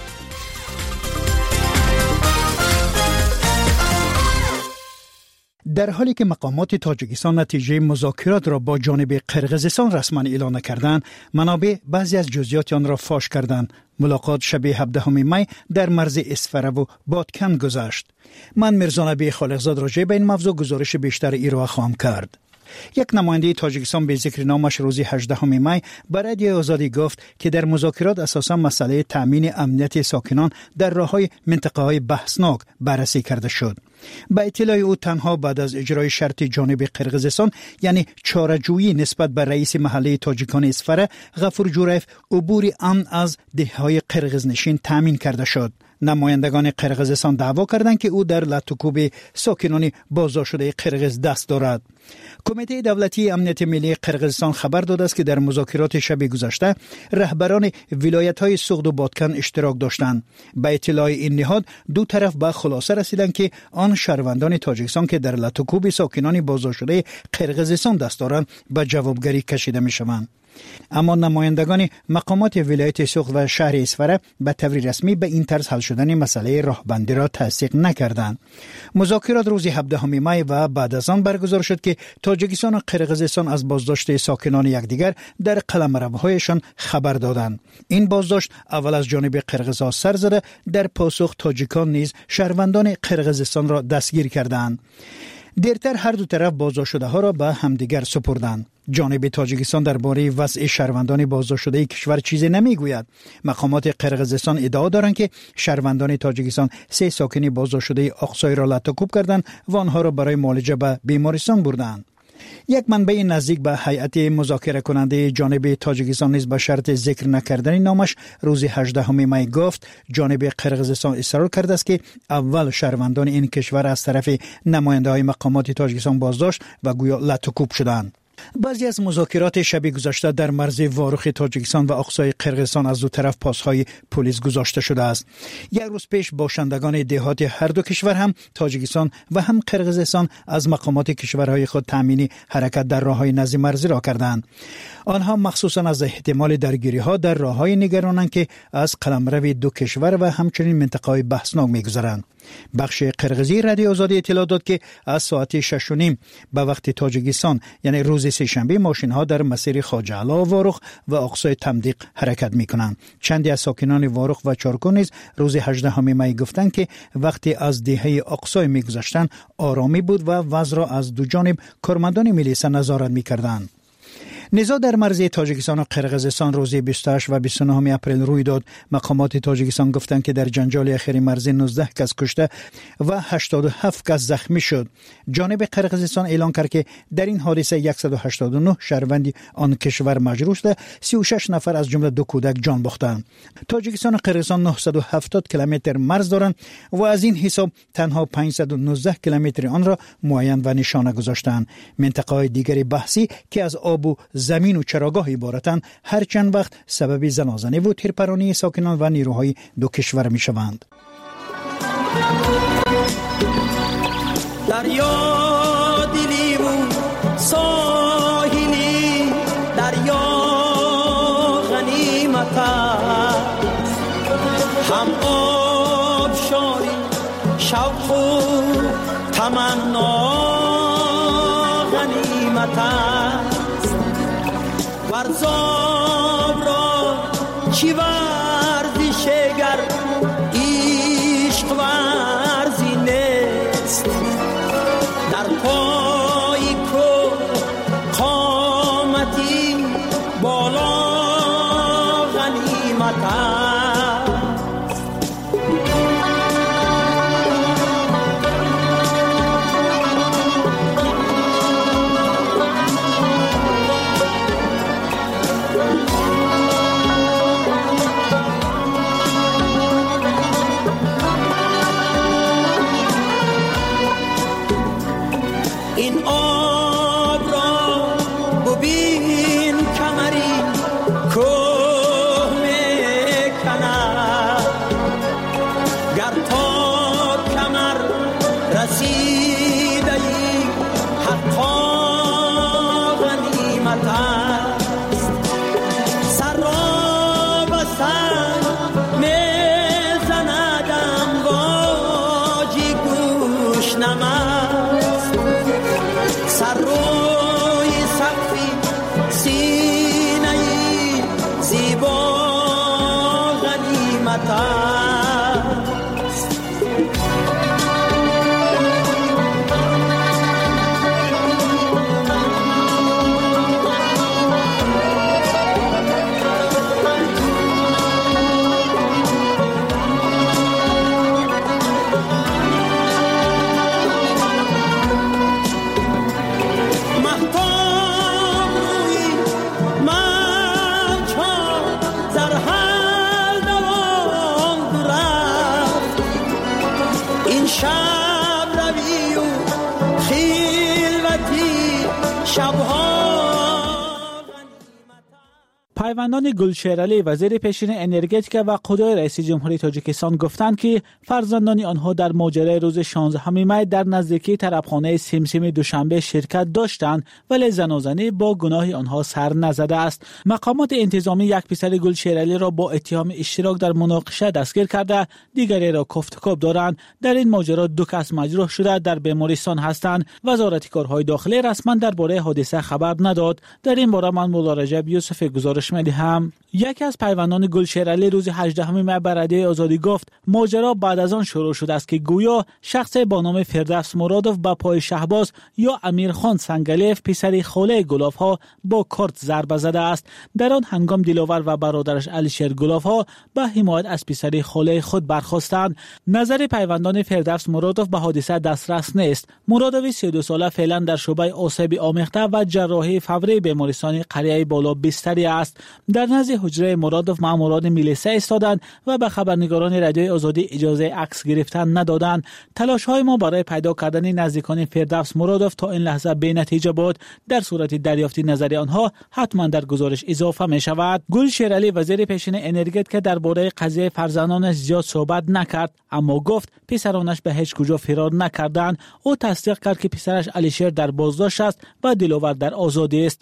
در حالی که مقامات تاجیکستان نتیجه مذاکرات را با جانب قرقیزستان رسما اعلام کردند، منابع بعضی از جزئیات آن را فاش کردند. ملاقات شب هفدهم می در مرز اسفره و بادکن گذشت. من میرزا نبی خالقزاد راجع به این موضوع گزارش بیشتر ارائه خواهم کرد. یک نماینده تاجیکستان به ذکر نامش روز هجدهم می به رادیو آزادی گفت که در مذاکرات اساساً مسئله تأمین امنیت ساکنان در راه‌های منطقه‌های بحثناک بررسی کرده شد. با اطلاع او تنها بعد از اجرای شرط جانب قرقیزستان یعنی چاره‌جویی نسبت به رئیس محله تاجیکان اسفره غفور جورایف عبور امن از دهه‌های قرقیزنشین تأمین کرده شد. نمایندگان قرقیزستان دعوا کردند که او در لطوکوب ساکنان بازداشت شده قرقیز دست دارد. کمیته دولتی امنیت ملی قرقیزستان خبر داده است که در مذاکرات شب گذشته رهبران ولایت‌های سوغد و بادکن اشتراک داشتند. با اطلاع این نهاد دو طرف به خلاصه رسیدند که آن شهروندان تاجیکستان که در لطوکوب ساکنان بازداشت شده قرقیزستان دست دارند به جوابگری کشیده می‌شوند. اما نمایندگان مقامات ولایت سوغد و شهر اسفره به طور رسمی به این طرز حل شدن مسئله راهبندی را تصدیق نکردند. مذاکرات روز هفدهم می و بعد از آن برگزار شد که تاجیکستان و قرقیزستان از بازداشت ساکنان یکدیگر در قلمروهایشان خبر دادند. این بازداشت اول از جانب قرقیزها سر زده، در پاسخ تاجیکان نیز شهروندان قرقیزستان را دستگیر کردند. دیرتر هر دو طرف بازداشت شده ها را به همدیگر سپردند. جانب تاجیکستان درباره وضع شهروندان بازداشت شده کشور چیزی نمیگوید. مقامات قرقیزستان ادعا دارند که شهروندان تاجیکستان سه ساکن بازداشت شده آقسای را لطوکوب کردند و آنها را برای معالجه به بیمارستان بردند. یک منبع نزدیک به هیئت مذاکره کننده جانب تاجیکستان نیز به شرط ذکر نکردن نامش روز هجدهم می گفت جانب قرقیزستان اصرار کرده است که اول شهروندان این کشور از طرف نماینده های مقامات تاجیکستان بازداشت و گویا لطوکوب شدند. بعضی از مذاکرات شب گذشته در مرز واروخ تاجیکستان و اقصای قرقیزستان از دو طرف پاسهای پلیس گذاشته شده است. یک روز پیش باشندگان دهات هر دو کشور هم تاجیکستان و هم قرقیزستان از مقامات کشورهای خود تامین حرکت در راههای نزد مرزی را کردند. آنها مخصوصا از احتمال درگیری ها در راههای نگرانند که از قلمرو دو کشور و همچنین منطقه‌های بحثناک می‌گذرند. بخش قرقیزی رادیو آزادی اطلاع داد که از ساعت شش و نیم به وقت تاجیکستان یعنی روز سه‌شنبه ماشین ها در مسیر خواجه علا واروخ و اقصای تمدیق حرکت می‌کنند. چندی از ساکنان واروخ و چارکو نیز روز هجدهم می گفتند که وقتی از دهه اقصای می‌گذشتند آرامی بود و وضع را از دو جانب کارمندان میلیسا نظارت می‌کردند. نزاع در مرز تاجیکستان و قرقیزستان روز بیست و هشت و بیست و نه اپریل روی داد. مقامات تاجیکستان گفتند که در جنجال اخیر مرزی نوزده کس کشته و هشتاد و هفت کس زخمی شد. جانب قرقیزستان اعلان کرد که در این حادثه صد و هشتاد و نه شهروند آن کشور مجروح شده، سی و شش نفر از جمله دو کودک جان باختند. تاجیکستان و قرقیزستان نهصد و هفتاد کیلومتر مرز دارند و از این حساب تنها پانصد و نوزده کیلومتر آن را معین و نشانه گذاشتند. منطقه‌های دیگری بحثی که از آب و زمین و چراگاه عبارتند هر چند وقت سبب زنازنه و تیرپرانی ساکنان و نیروهای دو کشور می شوند. دریا دلی و ساحلی دریا غنیمت هم آب شاری شوق و تمنا غنیمت ورزاب را چی ورزشگر عشق ورزی نیست در پای کو قامتی بالا غنیمت است. رسیده ای حقا غنیمت است سر را به سر میزند امواجی گوش نمست سر روی سقفی سینه ای زیبا غنیمت است پیوندان گلشیرعلی وزیر پیشین انرژتیک و قدای رئیس جمهوری تاجیکستان گفتند که فرزندان آنها در ماجرای روز شانزدهم می در نزدیکی طربخانه سمسم دوشنبه شرکت داشتند ولی زنازنی با گناه آنها سر نزده است. مقامات انتظامی یک پسر گلشیرعلی را با اتهام اشتراک در مناقشه دستگیر کرده، دیگری را کوفتکوب دارند. در این ماجرا دو کس مجروح شده در بیمارستان هستند. وزارت کارهای داخلی رسما درباره حادثه خبر نداد. در این باره من مولا رجب یوسف گزارش هم یکی از پیوندان گلشیرعلی روز هجدهم می بر رادیو آزادی گفت ماجرا بعد از آن شروع شده است که گویا شخص با نام فردوس مرادوف با پای شهباز یا امیرخان سنگلیف پسر خاله گلافها با کارت ضربه زده است. در آن هنگام دلاور و برادرش علیشیر گلافها به حمایت از پسر خاله خود برخاستند. نظر پیوندان فردوس مرادوف به حادثه دسترس نیست. مرادوف سی و دو ساله فعلا در شعبه عصبی آمیخته و جراحی فوری بیمارستان قریه بالا بستری است. در نزد حجره مرادوف ماموران میلیسا ایستادند و به خبرنگاران رادیوی آزادی اجازه عکس گرفتن ندادند. تلاش های ما برای پیدا کردن نزدیکان فردوس مرادوف تا این لحظه بی نتیجه بود. در صورت دریافت نظر آنها حتما در گزارش اضافه می شود. گلشیرعلی وزیر پیشین انرژتیک که درباره قضیه فرزندانش زیاد صحبت نکرد، اما گفت پسرانش به هیچ کجا فرار نکردند. او تصدیق کرد که پسرش علیشیر در بازداشت است و دلاور در آزادی است.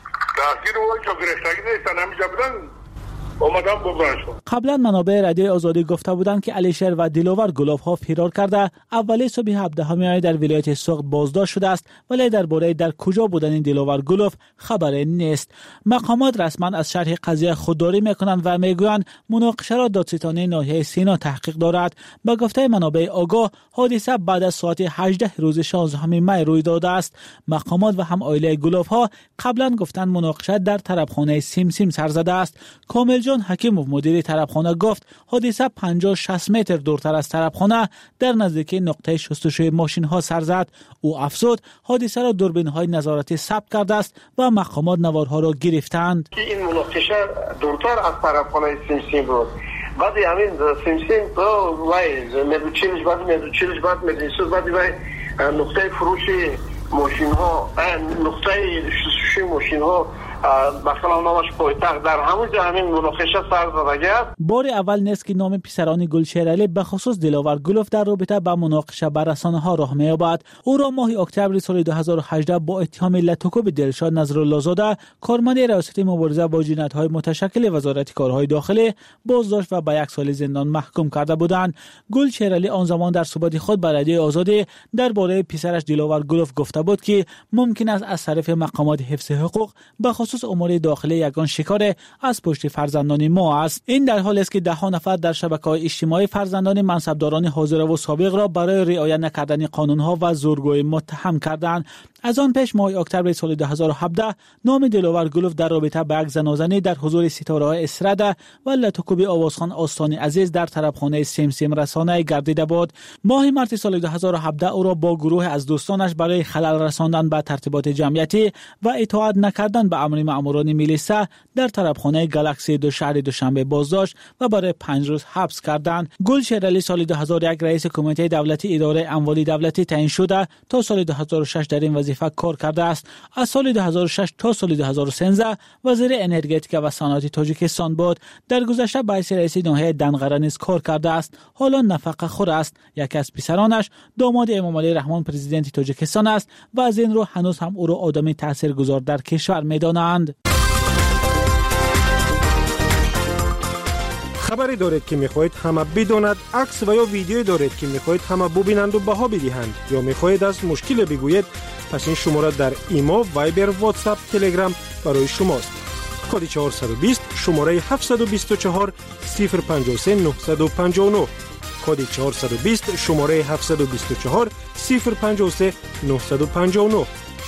قبلا منابع رادیو آزادی گفته بودند که علیشیر و دلاور گلافها فرار کرده. اولی صبح هفدهم می در ولایت سوخت بازداشت شده است ولی درباره در کجا بودن دلاور گلاف خبری نیست. مقامات رسما از شرح قضیه خودداری میکنند و میگویند مناقشه را دادستانی ناحیه سینا تحقیق دارد. به گفته منابع آگاه حادثه بعد از ساعت هجده روز شانزدهم می روی داده است. مقامات و هم عائله گلافها قبلا گفتند مناقشه در طربخانه سمسم سر زده است. کامل جان حکیموف مدیر طربخانه گفت حادثه پنجاه شصت متر دورتر از طربخانه در نزدیکی نقطه شستشوی ماشین ها سر زد. او افزود حادثه را دوربین های نظارتی ثبت کرده است و مقامات نوارها را گرفتند. این مناقشه دورتر از طربخانه سمسم بود. بعد همین سمسم تو وای مدوچیلش بعد مدوچیلش بعد مدرسه بعد وای نقطه فروش ماشین ها نقطه شستشوی ماشین ها بخلا نامش پایتخت در همونجا همین مناقشه سر زده است. بار اول نیست که نام پسران گلشیرعلی به خصوص دلاور گلوف در رابطه با مناقشه بر رسانه ها راه می‌یابد. او را ماه اکتبر سال دو هزار و هجده با اتهام لطکوب دلشاد نظرالله‌زاده کارمند ریاست مبارزه با جنایت‌های متشکل وزارت کارهای داخلی بازداشت و به یک سال زندان محکوم کرده بودند. گلشیرعلی آن زمان در صحبت خود با رادیو آزادی درباره پسرش دلاور گلوف گفته بود که ممکن است از طرف مقامات حفظ حقوق به خصوص امور داخلی یگان شکار از پشت فرزندان ما است. این در حالی است که ده ها نفر در شبکه‌های اجتماعی فرزندان منصبداران حاضر و سابق را برای رعایت نکردن قانون‌ها و زورگویی متهم کردند. از آن پیش ماه اکتبر سال دو هزار و هفده نام دلاور گلوف در رابطه با یک زنازنی در حضور ستاره‌های استراده و لطکوب آوازخان آستانی عزیز در طربخانه سمسم رسانه گردیده بود. ماه مارس سال دو هزار و هفده او را با گروه از دوستانش برای خلل رساندن به ترتیبات جمعیتی و اطاعت نکردن به امر سازمان مأموران میلیسا در طرفخانه گالاکسی دو شهر دوشنبه بازداشت و برای پنج روز حبس کردند. گل شیرالی سال دو هزار و یک رئیس کمیته دولتی اداره اموال دولتی تعیین شده تا سال دو هزار و شش در این وظیفه کار کرده است. از سال دو هزار و شش تا سال دو هزار و سیزده وزیر انرژتیک و صنعت تاجیکستان بود. در گذشته به حیث رئیس ناحیه دنقره نیز کار کرده است. حالا نفقه خور است. یکی از پسرانش داماد امام علی رحمان پرزیدنت تاجیکستان است و از این رو هنوز هم او را آدمی تاثیرگذار در کشور می‌دانند. خبری دارید که می‌خواهید همه بداند، عکس و یا ویدیویی دارید که می‌خواهید همه ببینند و بها بدهند یا می‌خواهید از مشکل بگویید، پس این شماره در ایمو، وایبر، واتساپ، تلگرام برای شماست. کد چهارصد و بیست شماره هفتصد و بیست و چهار صفر پنجاه و سه نهصد و پنجاه و نه، کد چهارصد و بیست شماره هفتصد و بیست و چهار صفر پنجاه و سه نهصد و پنجاه و نه.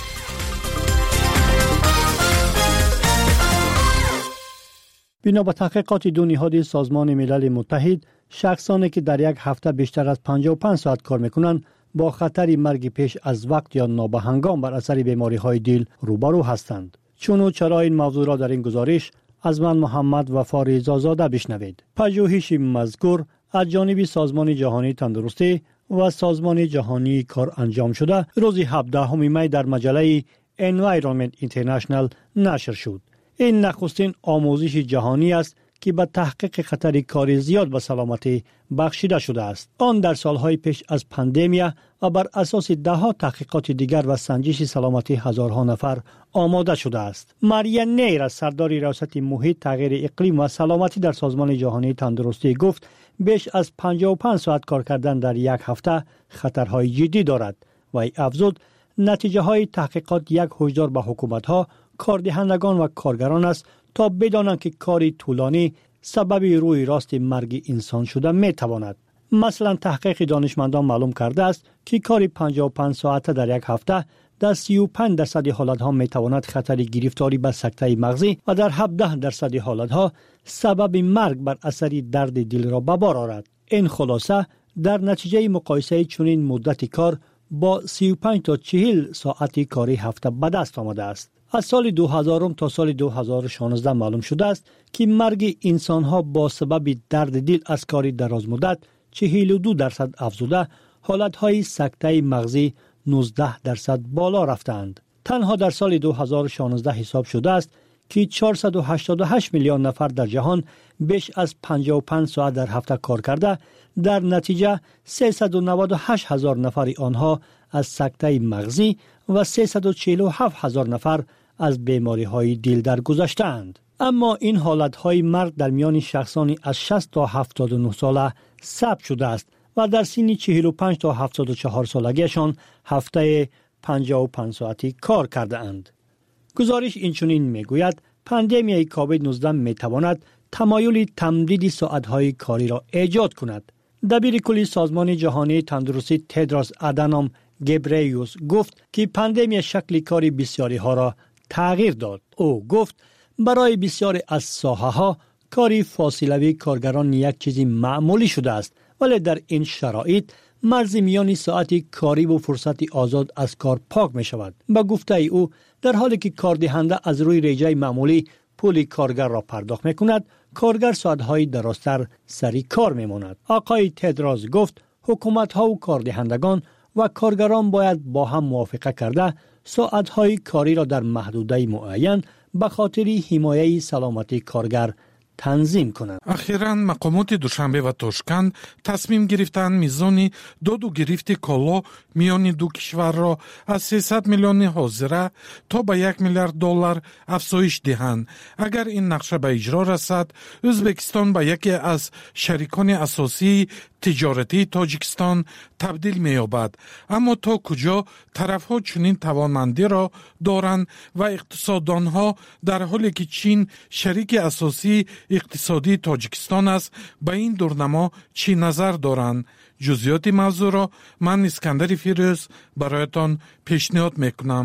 بنا به تحقیقات دو نهاد سازمان ملل متحد، شخصانی که در یک هفته بیشتر از پنجاه و پنج ساعت کار میکنند با خطر مرگ پیش از وقت یا نابهنگام بر اثر بیماری‌های دل روبرو هستند. چون و چرا این موضوع را در این گزارش از من محمد وفا رضازاده بشنوید. پژوهش مذکور از جانب سازمان جهانی تندرستی و سازمان جهانی کار انجام شده روز هفدهم می در مجله Environment International نشر شد. این نخستین آموزش جهانی است که به تحقیق خطر کاری زیاد به سلامتی بخشیده شده است. آن در سالهای پیش از پاندمیا و بر اساس ده ها تحقیقات دیگر و سنجش سلامتی هزارها نفر آماده شده است. ماریا نیر از سردار ریاست محیط، تغییر اقلیم و سلامتی در سازمان جهانی تندرستی گفت بیش از پنجاه و پنج ساعت کار کردن در یک هفته خطرهای جدی دارد و ای افزود نتیجه های تحقیقات یک هشدار به حکومت ها، کاردهندگان و کارگران است تا بدانند که کاری طولانی سبب روی راست مرگ انسان شده می تواند. مثلا تحقیق دانشمندان معلوم کرده است که کاری پنجاه و پنج ساعته در یک هفته در سی و پنج درصد حالتها می تواند خطر گرفتاری به سکته مغزی و در هفده درصد حالتها سبب مرگ بر اثر درد دل را به بار آورد. این خلاصه در نتیجه مقایسه چنین مدت کار با سی و پنج تا چهل ساعتی کاری هفته به دست آمده است. از سال دو هزار تا سال دو هزار و شانزده معلوم شده است که مرگ انسانها با سبب درد دل از کاری دراز مدت چهل و دو درصد افزوده، حالتهای سکته مغزی نوزده درصد بالا رفتند. تنها در سال دو هزار و شانزده حساب شده است که چهارصد و هشتاد و هشت میلیون نفر در جهان بیش از پنجاه و پنج ساعت در هفته کار کرده، در نتیجه سیصد و نود و هشت هزار نفر آنها از سکته مغزی و سیصد و چهل و هفت هزار نفر از بیماری های دل درگذشتند. اما این حالت های مرگ در میان شخصانی از شصت تا هفتاد و نه ساله ثبت شده است و در سن چهل و پنج تا هفتاد و چهار سالگیشان هفته پنجاه و پنج ساعتی کار کرده اند. گزارش اینچنین میگوید پاندمیای کووید نوزده می تواند تمایل تمدید ساعت های کاری را ایجاد کند. دبیر کلی سازمان جهانی تندرستی تدروس آدانوم گبریوس گفت که پاندمی شکل کاری بسیاری ها را تغییر داد. او گفت برای بسیاری از ساحه ها کاری فاصلوی کارگران یک چیزی معمولی شده است، ولی در این شرایط مرز میان ساعتی کاری و فرصت آزاد از کار پاک می شود. به گفته او در حالی که کاردهنده از روی رجای معمولی پول کارگر را پرداخت می کند، کارگر ساعتهای درازتر سری کار می ماند. آقای تدروس گفت حکومت ها و کاردهندگان و کارگران باید با هم موافقه کرده ساعتهای کاری را در محدوده معین به خاطر حمایت سلامتی کارگر تنظیم کنند. اخیراً مقامات دوشنبه و تاشکند تصمیم گرفتند میزان داد و گرفت کالا میان دو کشور را از سیصد میلیون حاضره تا به یک میلیارد دلار افزایش دهند. اگر این نقشه به اجرا رسد، ازبکستان به یکی از شریکان اساسی تجارتی تاجیکستان تبدیل می‌یابد. اما تا کجا طرف‌ها چنین توانمندی را دارند و اقتصاددانها در حالی که چین شریک اساسی اقتصادی تاجیکستان است به این دورنما چی نظر دارند؟ جزئیات موضوع را من اسکندر فیروز برایتان پیشنهاد میکنم.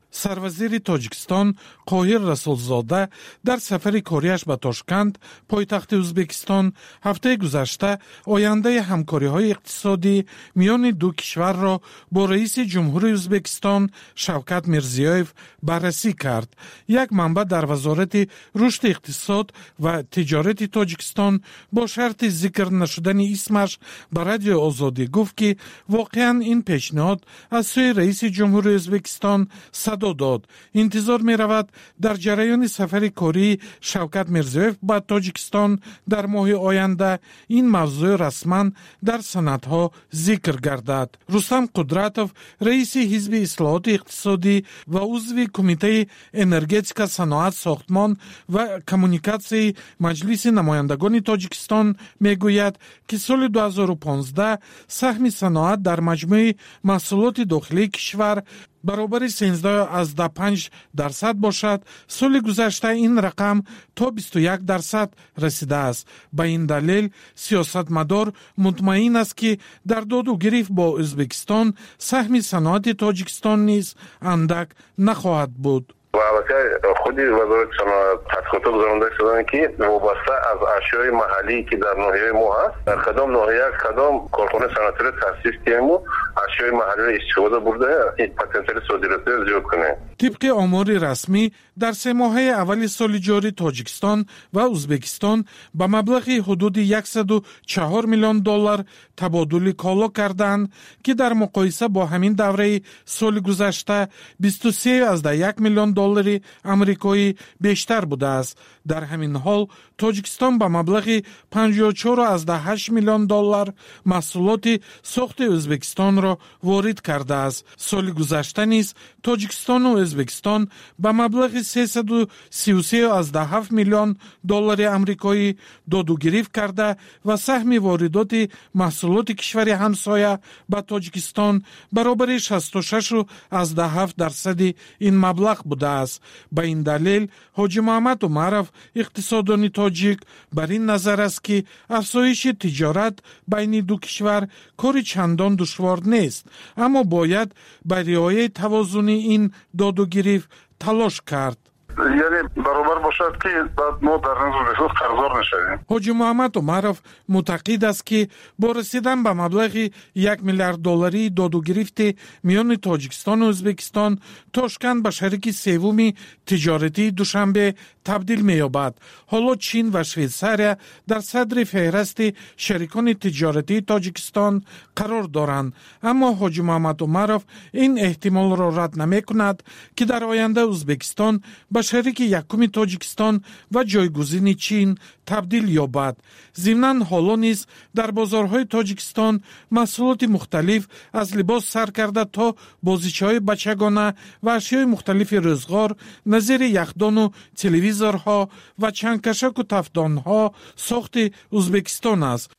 سروزیر تاجیکستان قاهر رسولزاده در سفر کاریش به تاشکند پایتخت ازبکستان هفته گذشته آینده همکاری‌های اقتصادی میان دو کشور را با رئیس جمهوری ازبکستان شوکت میرزیویف بررسی کرد. یک منبع در وزارت رشد اقتصاد و تجارت تاجیکستان با شرط ذکر نشدن اسمش به رادیو آزادی گفت که واقعا این پیشنهاد از سوی رئیس جمهوری ازبکستان صدا داد. انتظار می رود در جریان سفر کاری شوکت میرزیویف به تاجیکستان در ماه آینده این موضوع رسما در سندها ذکر گردد. رستم قدرتوف رئیس حزب اصلاحات اقتصادی و عضو کمیته انرژتیک، صنعت، ساختمان و کمونیکاسیون مجلس نمایندگان تاجیکستان میگوید که سال دو هزار و پانزده سهم صنعت در مجموع محصولات داخلی کشور برابر سیزده از ده پنج درصد باشد. سال گذشته این رقم تا بیست و یک درصد رسیده است. به این دلیل سیاستمدار مطمئن است که در داد و گریفت با ازبکستان سهم صنعت تاجیکستان نیز اندک نخواهد بود. و البته خودی وزارت صنعت تحقیقات گذرانده شدن که وابسته از اشیای محلی که در ناحیه ما هست در کدام ناحیه کدام کارخانه صنعتی را تاسیس کردیم و اشیای محلی را استفاده برده این پتانسیل صادراتی را زیاد کنه. طبق آمار رسمی در سه ماهه اول سال جاری تاجیکستان و ازبکستان به مبلغ حدود صد و چهار میلیون دلار تبادل کالا کردند که در مقایسه با همین دوره سال گذشته بیست و سه از ده یک میلیون دلار آمریکایی بیشتر بوده است. در همین حال تاجیکستان به مبلغ پنجاه و چهار از ده هشت میلیون دلار محصولات ساخت ازبکستان را وارد کرده است. سال گذشته نیز تاجیکستان و ازبکستان به مبلغ سیصد و سی و سه از ده هفت میلیون دلار آمریکایی داد و گریفت کرده و سهم واردات محصولات کشور همسایه به تاجیکستان برابر شصت و شش از ده هفت درصد این مبلغ بوده است. به این دلیل حاجی محمد عمرов اقتصاددان تاجیک بر این نظر است که افزایش تجارت بین دو کشور کاری چندان دشوار نیست، اما باید بر رعایت توازن این داد و گریفت تلاش کرد. یعنی برابر باشد که بعد ما در نزد قرضدار نشویم. حاجی محمد عمرов معتقد است که با رسیدن به مبلغ یک میلیارد دلاری داد و گریفت میان تاجیکستان و ازبکستان، تاشکند به شریک سوم تجارتی دوشنبه تبدیل می‌یابد. حالا چین و شویتزاریا در صدر فهرست شریکان تجارتی تاجیکستان قرار دارند، اما حاجی محمد عمرov این احتمال را رد نمی‌کند که در آینده ازبکستان به شریک یکم تاجیکستان و جایگزین چین تبدیل یابد. ضمناً حالا نیز در بازارهای تاجیکستان محصولات مختلف از لباس سرکرده تا بازیچه‌های بچگانه و اشیای مختلف روزگار نظیر یخدان و تلویزورها و چنگکشک و تفدانها ساخت ازبکستان است.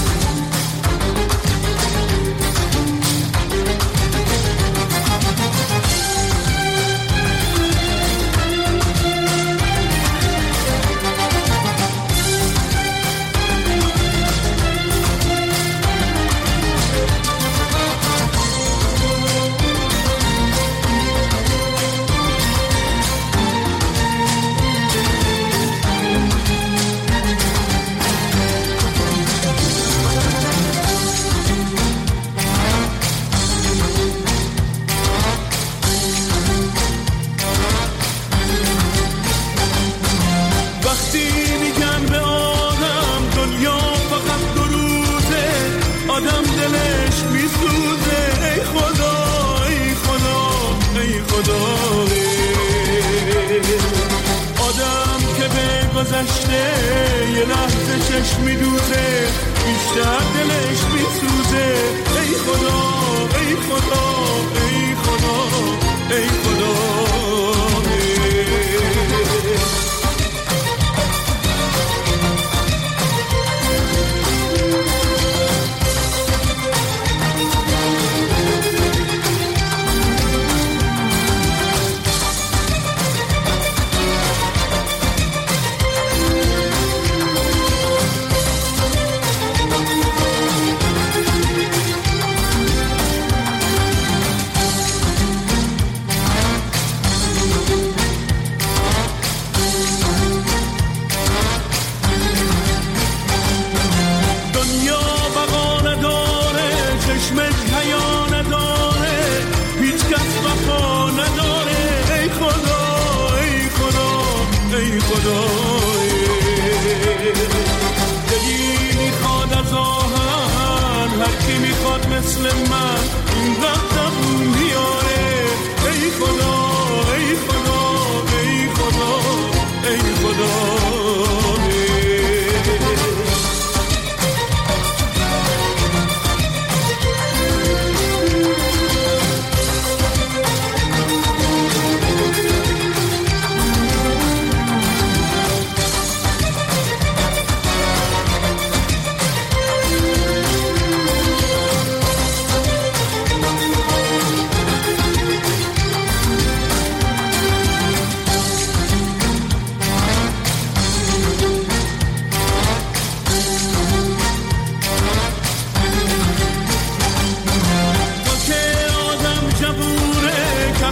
گذشته یه لحظه چشم میدوزه بیشتر دلش میسوزه. ای خدا ای خدا ای خدا ای خدا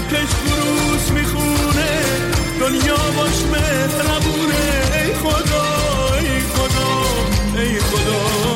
کش خروس میخونه دنیا باش مهربونه ای خدا ای خدا ای خدا.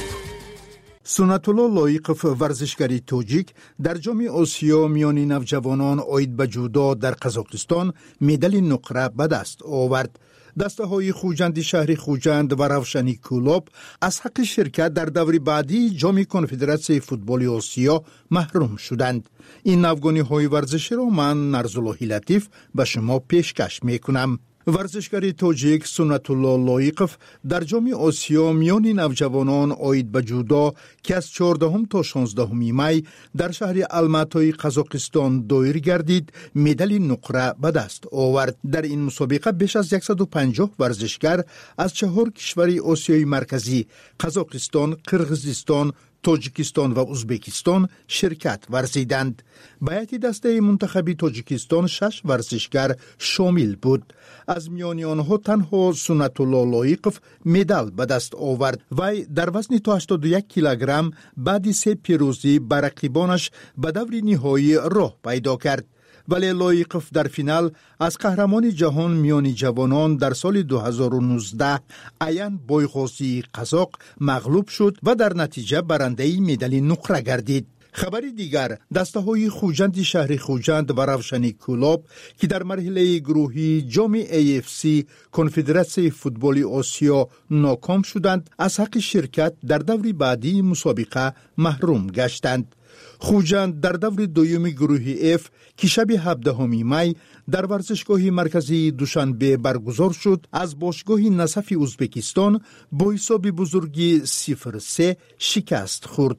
سنت الله لایقف ورزشکاری توجیک در جام آسیا میان نوجوانان عاید به جودو در قزاقستان مدال نقره به دست آورد. دسته های خوجند شهر خوجند و روشنی کولوب از حق شرکت در دور بعدی جام کنفدراسیون فوتبال آسیا محروم شدند. این نوگانی های ورزشی را من نرزالله لطیف به شما پیشکش میکنم. ورزشکاری توجیک سنت الله لایقف در جام آسیا میان نوجوانان عاید به جودو که از چهاردهم تا شانزدهم می در شهر الماتای قزاقستان دایر گردید مدال نقره به دست آورد. در این مسابقه بیش از صد و پنجاه ورزشکار از چهار کشور آسیای مرکزی قزاقستان، قرغیزستان، تاجیکستان و ازبکستان شرکت ورزیدند. به هیئت دسته منتخبی تاجیکستان شش ورزشکار شامل بود. از میان آنها تنها سنت الله لایقف مدال به دست آورد. وی در وزن تا هشتاد و یک کیلوگرم بعد سه پیروزی بر رقیبانش به دور نهایی راه پیدا کرد. ولی لایقف در فینال از قهرمان جهان میان جوانان در سال دو هزار و نوزده عین بایغازی قزاق مغلوب شد و در نتیجه برنده مدال نقره گردید. خبری دیگر دسته های خوجند شهر خوجند و روشنی کولوب که در مرحله گروهی جام ای اف سی کنفدراسیون فوتبال آسیا ناکام شدند از حق شرکت در دور بعدی مسابقه محروم گشتند. خوجند در دور دوم گروه اف که شب هفدهم می در ورزشگاه مرکزی دوشنبه برگزار شد از باشگاه نصف ازبکستان با حساب بزرگی صفر سه شکست خورد.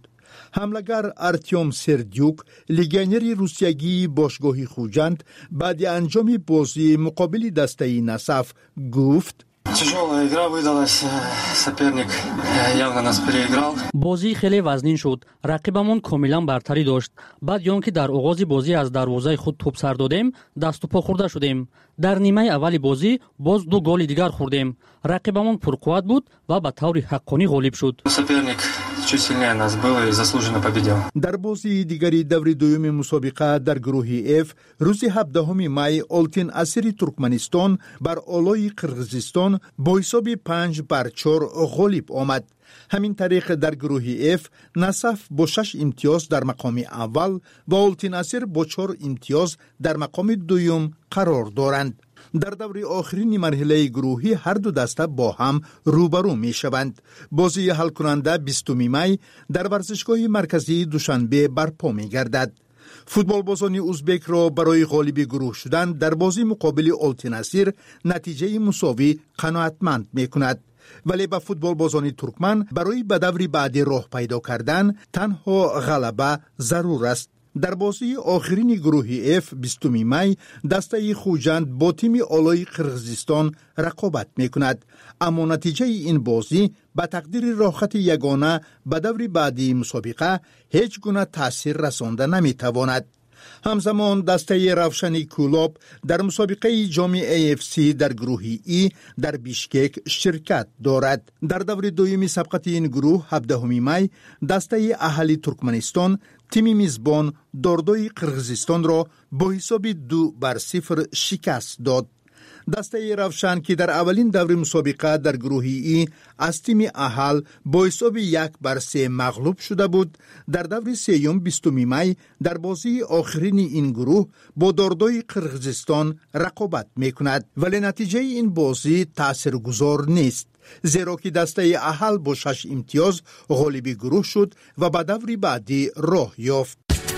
حملگر ارتیوم سردیوک لیگنر روسیایی باشگاه خوجند بعد انجام بازی مقابل دسته نصف گفت Тяжелая игра выдалась. Соперник явно нас переиграл. بازی خیلی وزنین شد. رقیبمون کاملا برتری داشت. بعد یان که در آغاز بازی از دروازه خود توپ سر دادیم، دست و پا خورده شدیم. در نیمه اول بازی باز دو گل دیگر خوردیم. رقیبمون پرقوت بود و به طور حقانی غالب شد. Соперник чуть сильнее нас был и заслуженно победил. در بازی دیگری دور دوم مسابقه در گروه اف روز هفدهم می آلتین اسیر ترکمنستان بر آلای قرغیزستان با حساب پنج بر چهار غالب آمد. همین طریق در گروه اف نصف با شش امتیاز در مقام اول و آلتین اسیر با چهار امتیاز در مقام دوم قرار دارند. در دور آخرین مرحله گروهی هر دو دسته با هم روبرو می شوند. بازی حل کننده بیستم می در ورزشگاه مرکزی دوشنبه برپا می گردد. فوتبال بازان ازبک را برای غالب گروه شدن در بازی مقابل آلتین اسیر نتیجه مساوی قناعتمند می کند. ولی به فوتبال بازان ترکمن برای به دور بعدی راه پیدا کردن تنها غلبه ضرور است. در بازی آخرین گروه اف بیستم می دسته خوجند با تیم آلای قرغیزستان رقابت می کند. اما نتیجه این بازی به تقدیر راحت یگانه به دور بعدی مسابقه هیچ گونه تأثیر رسانده نمی تواند. همزمان دسته روشنی کولوب در مسابقه جام ای اف سی در گروه ای در بیشکک شرکت دارد. در دور دوم سبقت این گروه هفدهم می دسته اهالی ترکمنستان تیم میزبان داردوی قرغیزستان را با حساب دو بر صفر شکست داد. دسته روشن که در اولین دور مسابقه در گروه ای از تیم اهل با حساب یک بر سه مغلوب شده بود، در دور سیوم بیستم می در بازی آخرین این گروه با داردوی قرغیزستان رقابت می کند. ولی نتیجه این بازی تاثیرگذار نیست، زیرا که دسته اهل با شش امتیاز غالب گروه شد و به دور بعدی راه یافت.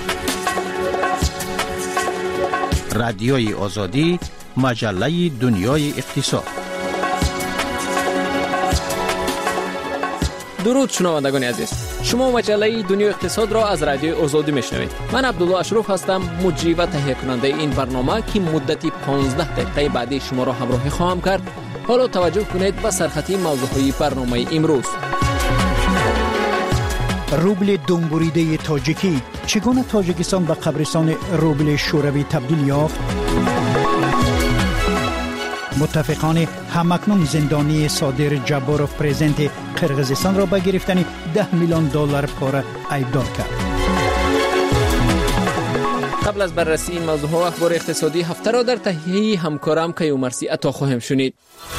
رادیوی آزادی، مجله دنیای اقتصاد. درود شنوندگان عزیز، شما مجله دنیای اقتصاد را از رادیوی آزادی میشنوید. من عبدالله اشرف هستم، مجری و تهیه کننده این برنامه که مدتی پانزده دقیقه بعدی شما را همراهی خواهم کرد. حالا توجه کنید به سرخطی موضوعی برنامه امروز. روبل دنبوریده تاجیکی، چگونه تاجیکستان به قبرستان روبل شوروی تبدیل یافت؟ متفقان همکنون زندانی صادر جباروف پرزیدنت قرغیزستان را به گرفتن ده میلیون دلار پاره ایبدار کرد. قبل از بررسی این موضوع ها اخبار اقتصادی هفته را در تهیه همکارم کیومرثی عطا خواهیم شنید.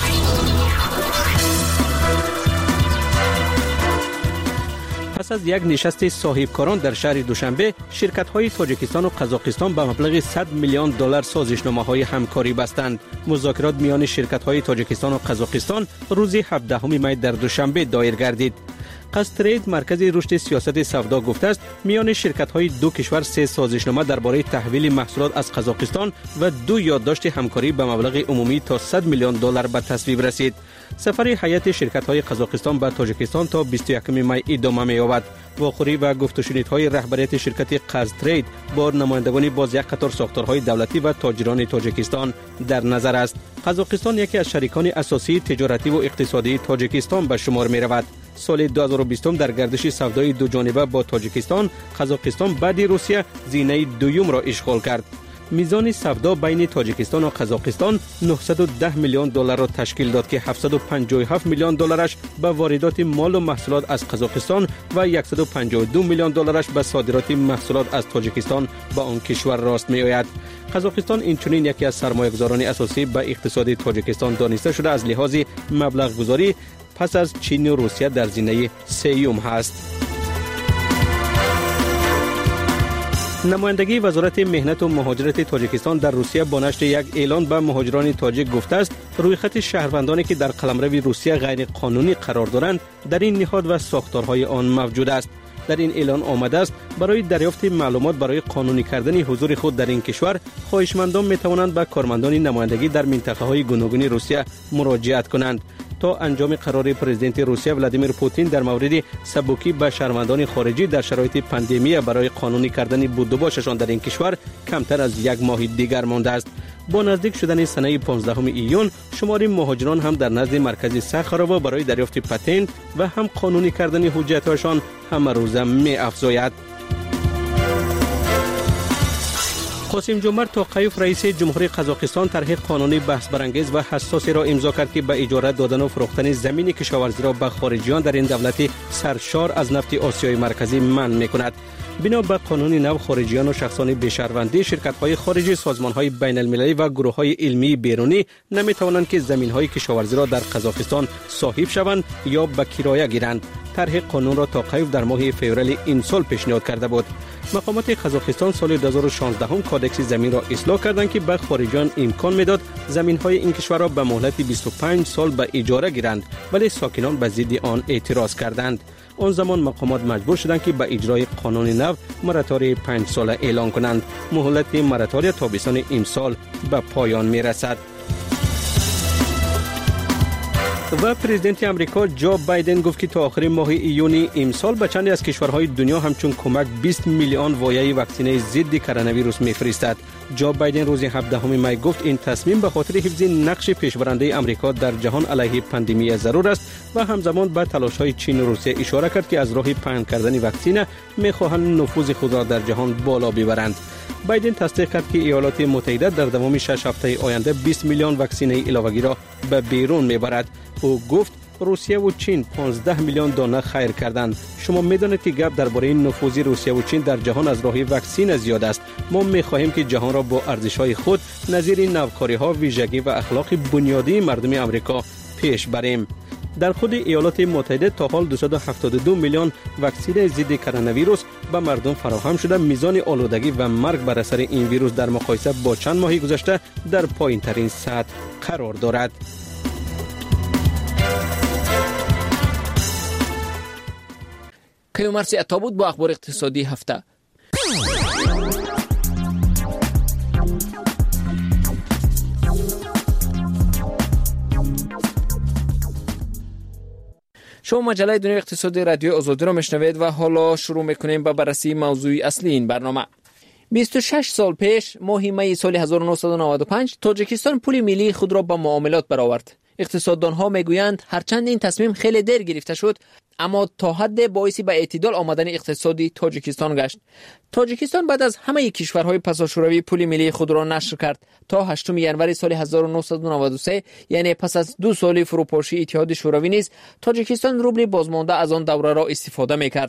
پس از یک نشست صاحبکاران در شهر دوشنبه، شرکت‌های تاجیکستان و قزاقستان به مبلغ صد میلیون دلار سازشنامه‌های همکاری بستند. مذاکرات میان شرکت‌های تاجیکستان و قزاقستان روز هفدهم می در دوشنبه دایر گردید. قصترید مرکز رشد سیاست سودا گفته است میان شرکت‌های دو کشور سه سازشنامه درباره تحویل محصولات از قزاقستان و دو یادداشت همکاری به مبلغ عمومی تا صد میلیون دلار به تصویب رسید. سفر هیئت شرکت‌های قزاقستان به تاجیکستان تا بیست و یکم می ادامه می‌یابد. واخوری و گفت و شنیدهای رهبریت شرکت قزترید با نمایندگان باز یک قطار ساختارهای دولتی و تاجران تاجیکستان در نظر است. قزاقستان یکی از شریکان اساسی تجارتی و اقتصادی تاجیکستان به شمار می‌رود. سال دو هزار و بیست در گردش سودای دو جانبه با تاجیکستان، قزاقستان بعد روسیه زینه دوم را اشغال کرد. میزان سودا بین تاجیکستان و قزاقستان نهصد و ده میلیون دلار را تشکیل داد که هفتصد و پنجاه و هفت میلیون دلارش به واردات مال و محصولات از قزاقستان و صد و پنجاه و دو میلیون دلارش به صادرات محصولات از تاجیکستان به آن کشور راست می آید. قزاقستان اینچنین یکی از سرمایه‌گذاران اساسی به اقتصاد تاجیکستان دانسته شده از لحاظ مبلغ گذاری پس از چین و روسیه در زینه سیوم هست. نمایندگی وزارت مهنت و مهاجرت تاجیکستان در روسیه با نشر یک اعلان به مهاجران تاجیک گفته است روی خط شهروندانی که در قلمرو روسیه غیر قانونی قرار دارند در این نهاد و ساختارهای آن موجود است. در این اعلان آمده است برای دریافت معلومات برای قانونی کردن حضور خود در این کشور خواهشمندان می توانند به کارمندان نمایندگی در منطقه های گوناگون روسیه مراجعت کنند تا انجام قرار پرزیدنت روسیه ولادیمیر پوتین در مورد سبکی به شهروندان خارجی در شرایط پاندمی برای قانونی کردن بود و باششان در این کشور کمتر از یک ماه دیگر مانده است. با نزدیک شدن سنه پانزدهم ایون شمار مهاجران هم در نزد مرکز ساخاروا برای دریافت پتنت و هم قانونی کردن حجت‌هایشان همه روزه می افزاید. قاسم جمعرت توقیف رئیس جمهوری قزاقستان طرح قانونی بحث برانگیز و حساسی را امضا کرد که به اجاره دادن و فروختن زمین کشاورزی را به خارجیان در این دولت سرشار از نفت آسیای مرکزی منع می‌کند. بنا به قانون نو خارجیان و شخصان بی‌شهروندی شرکت‌های خارجی، سازمان‌های بین‌المللی و گروه‌های علمی بیرونی نمی‌توانند که زمین‌های کشاورزی را در قزاقستان صاحب شوند یا به کرایه گیرند. طرح قانون را توقیف در ماه فوریه این سال پیشنهاد کرده بود. مقامات قزاقستان سال دو هزار و شانزده هم کادکس زمین را اصلاح کردند که به خارجیان امکان میداد زمین‌های این کشور را به مهلت بیست و پنج سال به اجاره گیرند، ولی ساکنان به ضد آن اعتراض کردند. آن زمان مقامات مجبور شدند که به اجرای قانون نو مراتوری پنج ساله اعلان کنند. مهلت مراتوری تابستان امسال به پایان میرسد. و پرزیدنت امریکا جو بایدن گفت که تا آخر ماه ایون امسال به چند از کشورهای دنیا همچون کمک بیست میلیون وایه واکسینه ضد کرونا ویروس میفرستد. جو بایدن روز هفدهم می گفت این تصمیم به خاطر حفظ نقش پیشبرنده امریکا در جهان علیه پاندمی ضرور است و همزمان به تلاش‌های چین و روسیه اشاره کرد که از راه پهن کردن واکسینه می‌خواهند نفوذ خود را در جهان بالا ببرند. بایدن تصدیق کرد که ایالات متحده در دوام شش هفته آینده بیست میلیون واکسینه علاوه‌ای را به بیرون میبرد. او گفت روسیه و چین پانزده میلیون دانه خیر کردند. شما میدانید که گپ درباره نفوذ روسیه و چین در جهان از راه واکسین زیاد است. ما میخواهیم که جهان را با ارزش‌های خود نظیر نوکاری‌ها، ویژگی و اخلاق بنیادی مردم امریکا پیش بریم. در خود ایالات متحده تا حال دویست و هفتاد و دو میلیون واکسن ضد کرونا ویروس به مردم فراهم شده. میزان آلودگی و مرگ بر اثر این ویروس در مقایسه با چند ماه گذشته در پایین‌ترین سطح قرار دارد. کیومرثی عطا بود با اخبار اقتصادی هفته. شما مجله دنیای اقتصادی رادیو آزادی را میشنوید و حالا شروع میکنیم با بررسی موضوع اصلی این برنامه. بیست و شش سال پیش ماه می سال هزار و نهصد و نود و پنج تاجیکستان پول ملی خود را با معاملات برآورد. اقتصاددانها میگویند هرچند این تصمیم خیلی دیر گرفته شد اما تا حد باعث به اعتدال آمدن اقتصادی تاجیکستان گشت. تاجیکستان بعد از همه کشورهای پساشوروی پول ملی خود را نشر کرد تا هشتم ژانویه سال هزار و نهصد و نود و سه، یعنی پس از دو سال فروپاشی اتحاد شوروی نیز تاجیکستان روبل بازمانده از آن دوره را استفاده میکرد.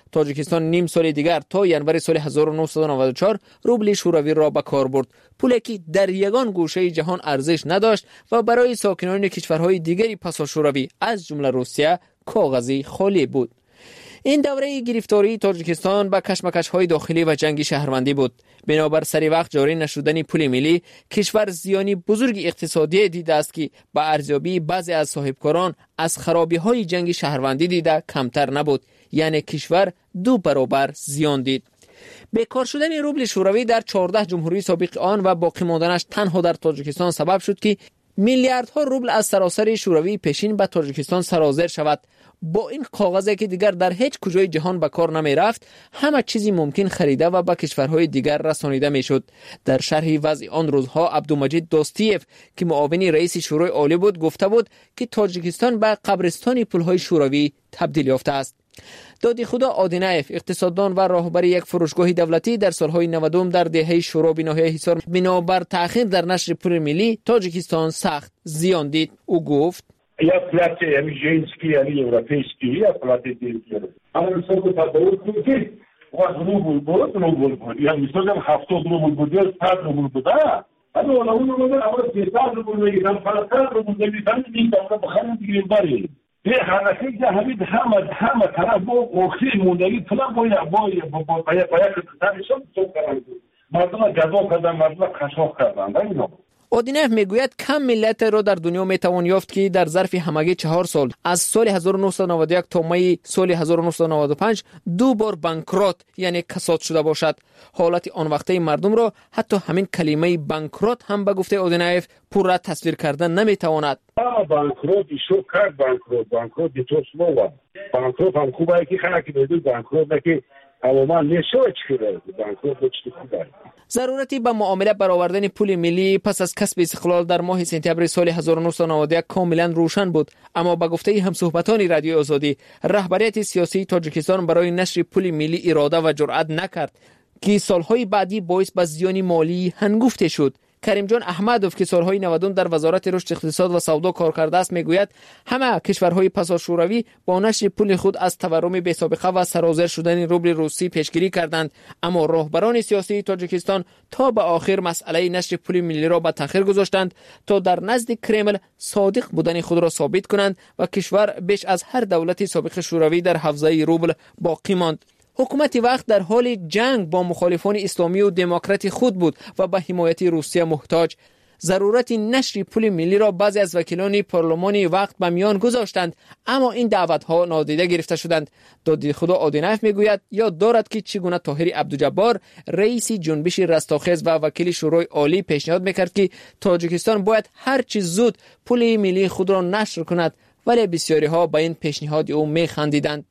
تاجیکستان نیم سال دیگر تا ینوری سال هزار و نهصد و نود و چهار روبل شوروی را به کار برد. پولی که در یگان گوشه جهان ارزش نداشت و برای ساکنان کشورهای دیگری پس از شوروی از جمله روسیه کاغذی خالی بود. این دوره گرفتاری تاجیکستان با کشمکش‌های داخلی و جنگ شهروندی بود. بنابر سری وقت جاری نشدن پول ملی، کشور زیانی بزرگ اقتصادی دیده است که با ارزیابی بعضی از صاحبکاران از خرابی‌های جنگ شهروندی دیده کمتر نبود، یعنی کشور دو برابر زیان دید. بیکار شدن روبل شوروی در چهارده جمهوری سابق آن و باقی ماندنش تنها در تاجیکستان سبب شد که میلیاردها روبل از سراسر شوروی پیشین به تاجیکستان سرازیر شود. با این کاغذی که دیگر در هیچ کجای جهان به کار نمی رفت، همه چیزی ممکن خریده و به کشورهای دیگر رسانیده می شد. در شرح وضع آن روزها عبدالمجید دوستیف که معاون رئیس شورای عالی بود گفته بود که تاجیکستان به قبرستان پولهای شوروی تبدیل یافته است. دادی خدا آدینایف اقتصاددان و راهبر یک فروشگاه دولتی در سالهای نود در دهه شورا به ناحیه حصار بنابر تأخیر در نشر پول ملی تاجیکستان سخت زیان دید. او گفت یا پلات امیجینسکی یا اروپیسکی یا پلات دیگر اما مثلا تصور کنید که واحد روبل بود روبل بود یا مثلا هفتاد روبل بود یا صد روبل بود اما ولی اون روبل اول صد روبل میگن فقط روبل میگن این دفعه بخرید دیگه باری به حرکتی که همین همه همه طرف با اخیر موندگی طلب باید باید باید باید باید تنشون تو کردن مردم جذاب کردن مردم خشاف کردن اینا. اودینف میگوید کم ملت را در دنیا میتوان یافت که در ظرف همگی چهار سال از سال هزار و نهصد و نود و یک تا می سال هزار و نهصد و نود و پنج دو بار بانکرات یعنی کساد شده باشد. حالت آن وقته مردم را حتی همین کلمه بانکرات هم به گفته اودینف پورا تصویر کردن نمیتواند. بانکرات شو کرد بانکرات بانکرات دیتوس نو بانکرات هم خوبه که خلک بدون بانکرات نکه عموما نشوچ کرده بانکرات چی خوبه. ضرورتی به معامله برآوردن پول ملی پس از کسب استقلال در ماه سپتامبر سال هزار و نهصد و نود و یک کاملا روشن بود، اما به گفته همصحبتان رادیو آزادی رهبریت سیاسی تاجیکستان برای نشر پول ملی اراده و جرأت نکرد که سالهای بعدی باعث به زیان مالی هنگفته شد. کریم جان احمدوف که سالهای نود در وزارت رشد اقتصاد و سودا کار کرده است میگوید همه کشورهای پس از شوروی با نشر پول خود از تورم بی سابقه و سرازیر شدن روبل روسی پیشگیری کردند، اما راهبران سیاسی تاجیکستان تا به آخر مسئله نشر پول ملی را به تأخیر گذاشتند تا در نزد کرمل صادق بودن خود را ثابت کنند و کشور بیش از هر دولت سابق شوروی در حوزه روبل باقی ماند. حکومت وقت در حال جنگ با مخالفان اسلامی و دموکرات خود بود و به حمایت روسیه محتاج. ضرورت نشر پول ملی را بعضی از وکیلان پارلمانی وقت به میان گذاشتند، اما این دعوت‌ها نادیده گرفته شدند. دادی خدا آدینایف میگوید یاد دارد که چگونه طاهر عبدالجبار رئیس جنبش رستاخیز و وکیل شورای عالی پیشنهاد میکرد که تاجیکستان باید هر چه زود پول ملی خود را نشر کند، ولی بسیاری ها به این پیشنهاد او میخندیدند.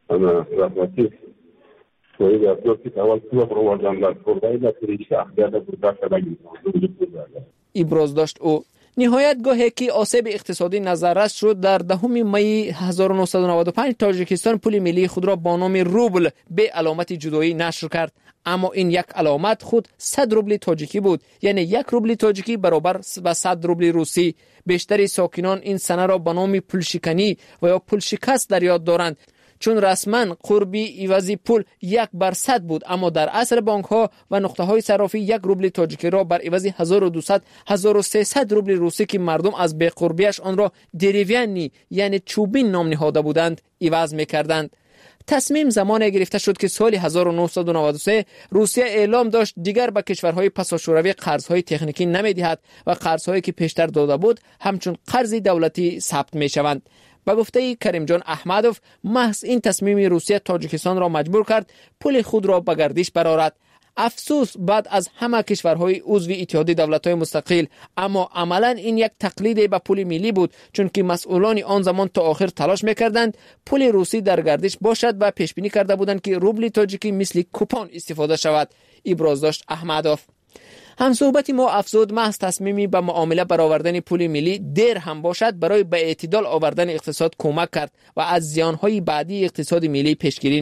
Soy after que اول تو رو وردن در کردای در کریش اخیار بوده شده. ابراز داشت او. نهایت گاهی که آسیب اقتصادی نظررس شد در دهم می هزار و نهصد و نود و پنج تاجیکستان پول ملی خود را با نام روبل به علامت جدایی نشر کرد، اما این یک علامت خود صد روبل تاجیکی بود، یعنی یک روبل تاجیکی برابر با صد روبل روسی. بیشتر ساکنان این سنه را به نام پول شکنی و یا پول شکست در یاد دارند، چون رسما قربی عوضی پول یک بر صد بود، اما در اصل بانک ها و نقطه های صرافی یک روبل تاجیکی را بر عوض هزار و دویست هزار و سیصد روبل روسی که مردم از بی قربیش آن را دریوینی یعنی چوبین نام نهاده بودند عوض می‌کردند. تصمیم زمان گرفته شد که سال هزار و نهصد و نود و سه روسیه اعلام داشت دیگر به کشورهای پس از شوروی قرضهای تکنیکی نمی‌دهد و قرضهایی که پیشتر داده بود همچون قرض دولتی ثبت می‌شوند. با گفته کریم جان احمدوف محض این تصمیم روسیه تاجیکستان را مجبور کرد پول خود را به گردش برآورد. افسوس بعد از همه کشورهای عضو اتحاد دولت‌های مستقل، اما عملاً این یک تقلید به پول ملی بود، چون که مسئولان آن زمان تا آخر تلاش می‌کردند پول روسی در گردش باشد و پیش بینی کرده بودند که روبل تاجیکی مثل کوپن استفاده شود. ابراز داشت احمدوف. هم صحبت ما افزود محض تصمیمی به معامله برآوردن پول ملی دیر هم باشد برای به اعتدال آوردن اقتصاد کمک کرد و از زیانهای بعدی اقتصاد ملی پیشگیری نمود.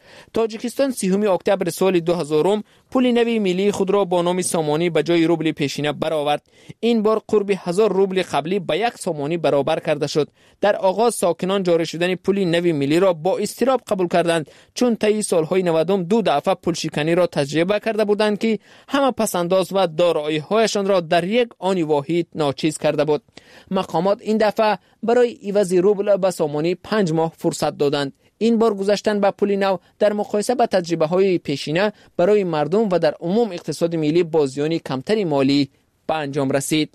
تاجیکستان سیوم اکتبر سال دو هزار پول نوی ملی خود را با نام سامانی به جای روبل پیشینه برآورد. این بار قرب هزار روبل قبلی به یک سامانی برابر کرده شد. در آغاز ساکنان جاری شدن پول نوی ملی را با اضطراب قبول کردند، چون طی سالهای نود دو دفعه پول شکنی را تجربه کرده بودند که همه پسنداز و دارایی‌هایشان را در یک آن واحد ناچیز کرده بود. مقامات این دفعه برای عوض روبل به سامانی پنج ماه فرصت دادند. این بار گذاشتن به پول نو در مقایسه با تجربه های پیشینه برای مردم و در عموم اقتصاد ملی با زیان کمتری مالی به انجام رسید.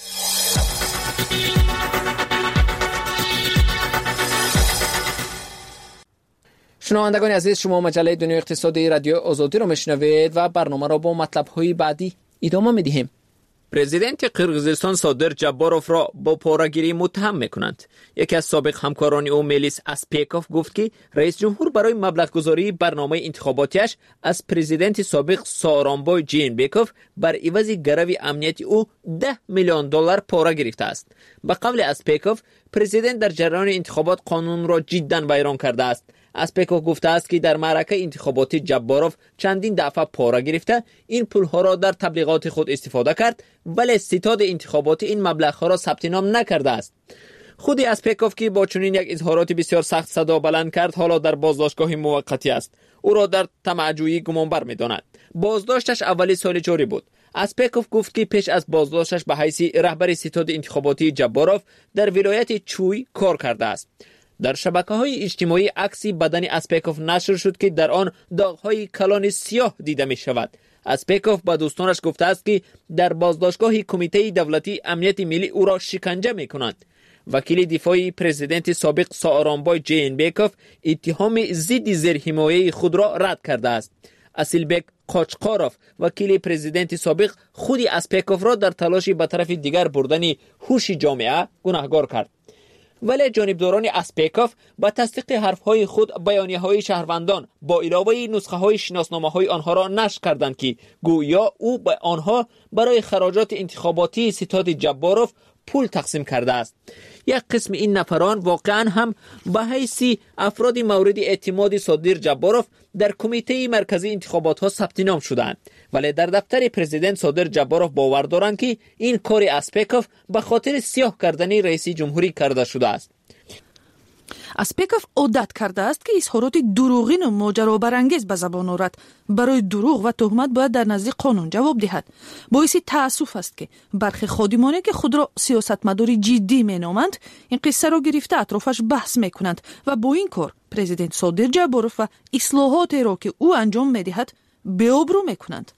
شنوندگان عزیز، شما مجله دنیای اقتصادی رادیو آزادی را میشنوید و برنامه را با مطلب های بعدی ادامه میدهیم. پرزیدنت قرقیزستان صادر جباروف را با پاره‌گیری متهم میکنند. یکی از سابق همکاران او میلیس اسپیکوف گفت که رئیس جمهور برای مبلغ گذاری برنامه انتخاباتیش از پرزیدنت سابق سارانبای جینبکوف بر عوض گرو امنیتی او ده میلیون دلار پاره گرفته است. به قول اسپیکوف، پرزیدنت در جریان انتخابات قانون را جداً ویران کرده است. اسپیکوف گفته است که در معرکه انتخاباتی جباروف چندین دفعه پاره گرفته این پولها را در تبلیغات خود استفاده کرد، ولی ستاد انتخاباتی این مبلغها را ثبت نام نکرده است. خود اسپیکوف که با چنین یک اظهارات بسیار سخت صدا بلند کرد، حالا در بازداشتگاه موقتی است. او را در طمع‌جویی گمانبر می‌داند. بازداشتش اولی سال جاری بود. اسپیکوف گفت که پیش از بازداشتش به حیث رهبر ستاد انتخاباتی جباروف در ولایت چوی کار کرده است. در شبکه‌های اجتماعی عکسی بدن اسپیکوف نشر شد که در آن داغ‌های کلان سیاه دیده می‌شود. اسپیکوف با دوستانش گفته است که در بازداشتگاه کمیته دولتی امنیت ملی او را شکنجه می‌کنند. وکیل دفاعی پرزیدنت سابق سارانبای جینبکوف اتهام ضد زیرحمایه خود را رد کرده است. اسیلبک قاچقاروف وکیل پرزیدنت سابق خود اسپیکوف را در تلاش به طرف دیگر بردن هوش جامعه گناهکار کرد. ولی جانبداران اسپیکوف با تصدیق حرفهای خود بیانیه‌های شهروندان با علاوه نسخه‌های شناسنامه‌های آنها را نشر کردند که گویا او به آنها برای خراجات انتخاباتی ستاد جباروف پول تقسیم کرده است. یک قسم این نفران واقعا هم به حیث افراد مورد اعتماد صادر جباروف در کمیته مرکزی انتخابات ها ثبت نام شدند، ولی در دفتر پرزیدنت صادر جباروف باور دارند که این کار اسپیکوف به خاطر سیاه کردن رئیس جمهوری کرده شده است. اسپیکوف عادت کرده است که اظهارات دروغین و ماجرابرانگیز به زبان آورد. برای دروغ و تهمت باید در نزد قانون جواب دهد. باعث تأسف است که برخی خادمانی که خود را سیاستمداری جدی مینامند این قصه را گرفته اطرافش بحث میکنند و با این کار پرزیدنت صادر جباروف و اصلاحاتی را که او انجام میدهد بی‌آبرو میکنند.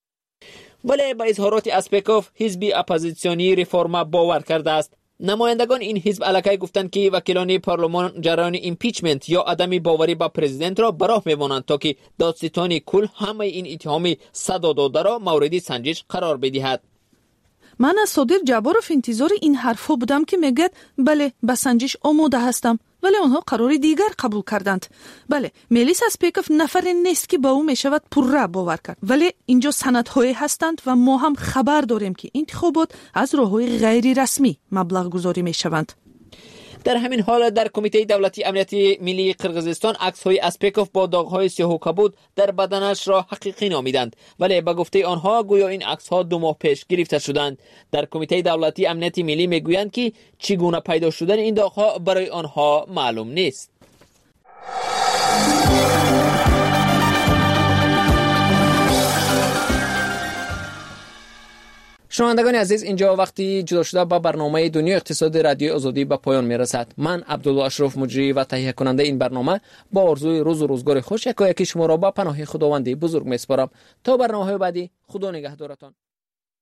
ولی با اظهارات اسپیکوف حزب اپوزیسیونی ریفورما باور کرده است. نمایندگان این حزب علاقه گفتند که وکیلان پارلمان جریان ایمپیچمنت یا عدم باوری با پرزیدنت را براه می‌مانند تا که دادستان کل همه این اتهام صدا داده را مورد سنجش قرار بدهد. من از صادر جباروف انتظار این حرفا بودم که میگد بله به سنجش آماده هستم، ولی آنها قرار دیگر قبول کردند. بله، میلیس اسپیکوف نفر نیست که با او میشود پرره باور کرد، ولی اینجا سندهایی هستند و ما هم خبر داریم که انتخابات از راههای غیر رسمی مبلغ گذاری میشوند. در همین حال در کمیته دولتی امنیت ملی قرقیزستان عکس‌های اسپیکوف با داغ‌های سیاه و کبود در بدنش را حقیقی نامیدند، ولی به گفته آنها گویا این عکس‌ها دو ماه پیش گرفته شدند. در کمیته دولتی امنیت ملی میگویند که چگونه پیدا شدن این داغ‌ها برای آنها معلوم نیست. شنوندگان عزیز، اینجا وقتی جدا شده با برنامه دنیای اقتصاد رادیو آزادی به پایان میرسد. من عبدالله اشرف مجری و تهیه کننده این برنامه با آرزوی روز و روزگار خوش یکایک شما را با پناه خداوند بزرگ میسپارم. تا برنامه‌های بعدی، خدا نگهدارتان.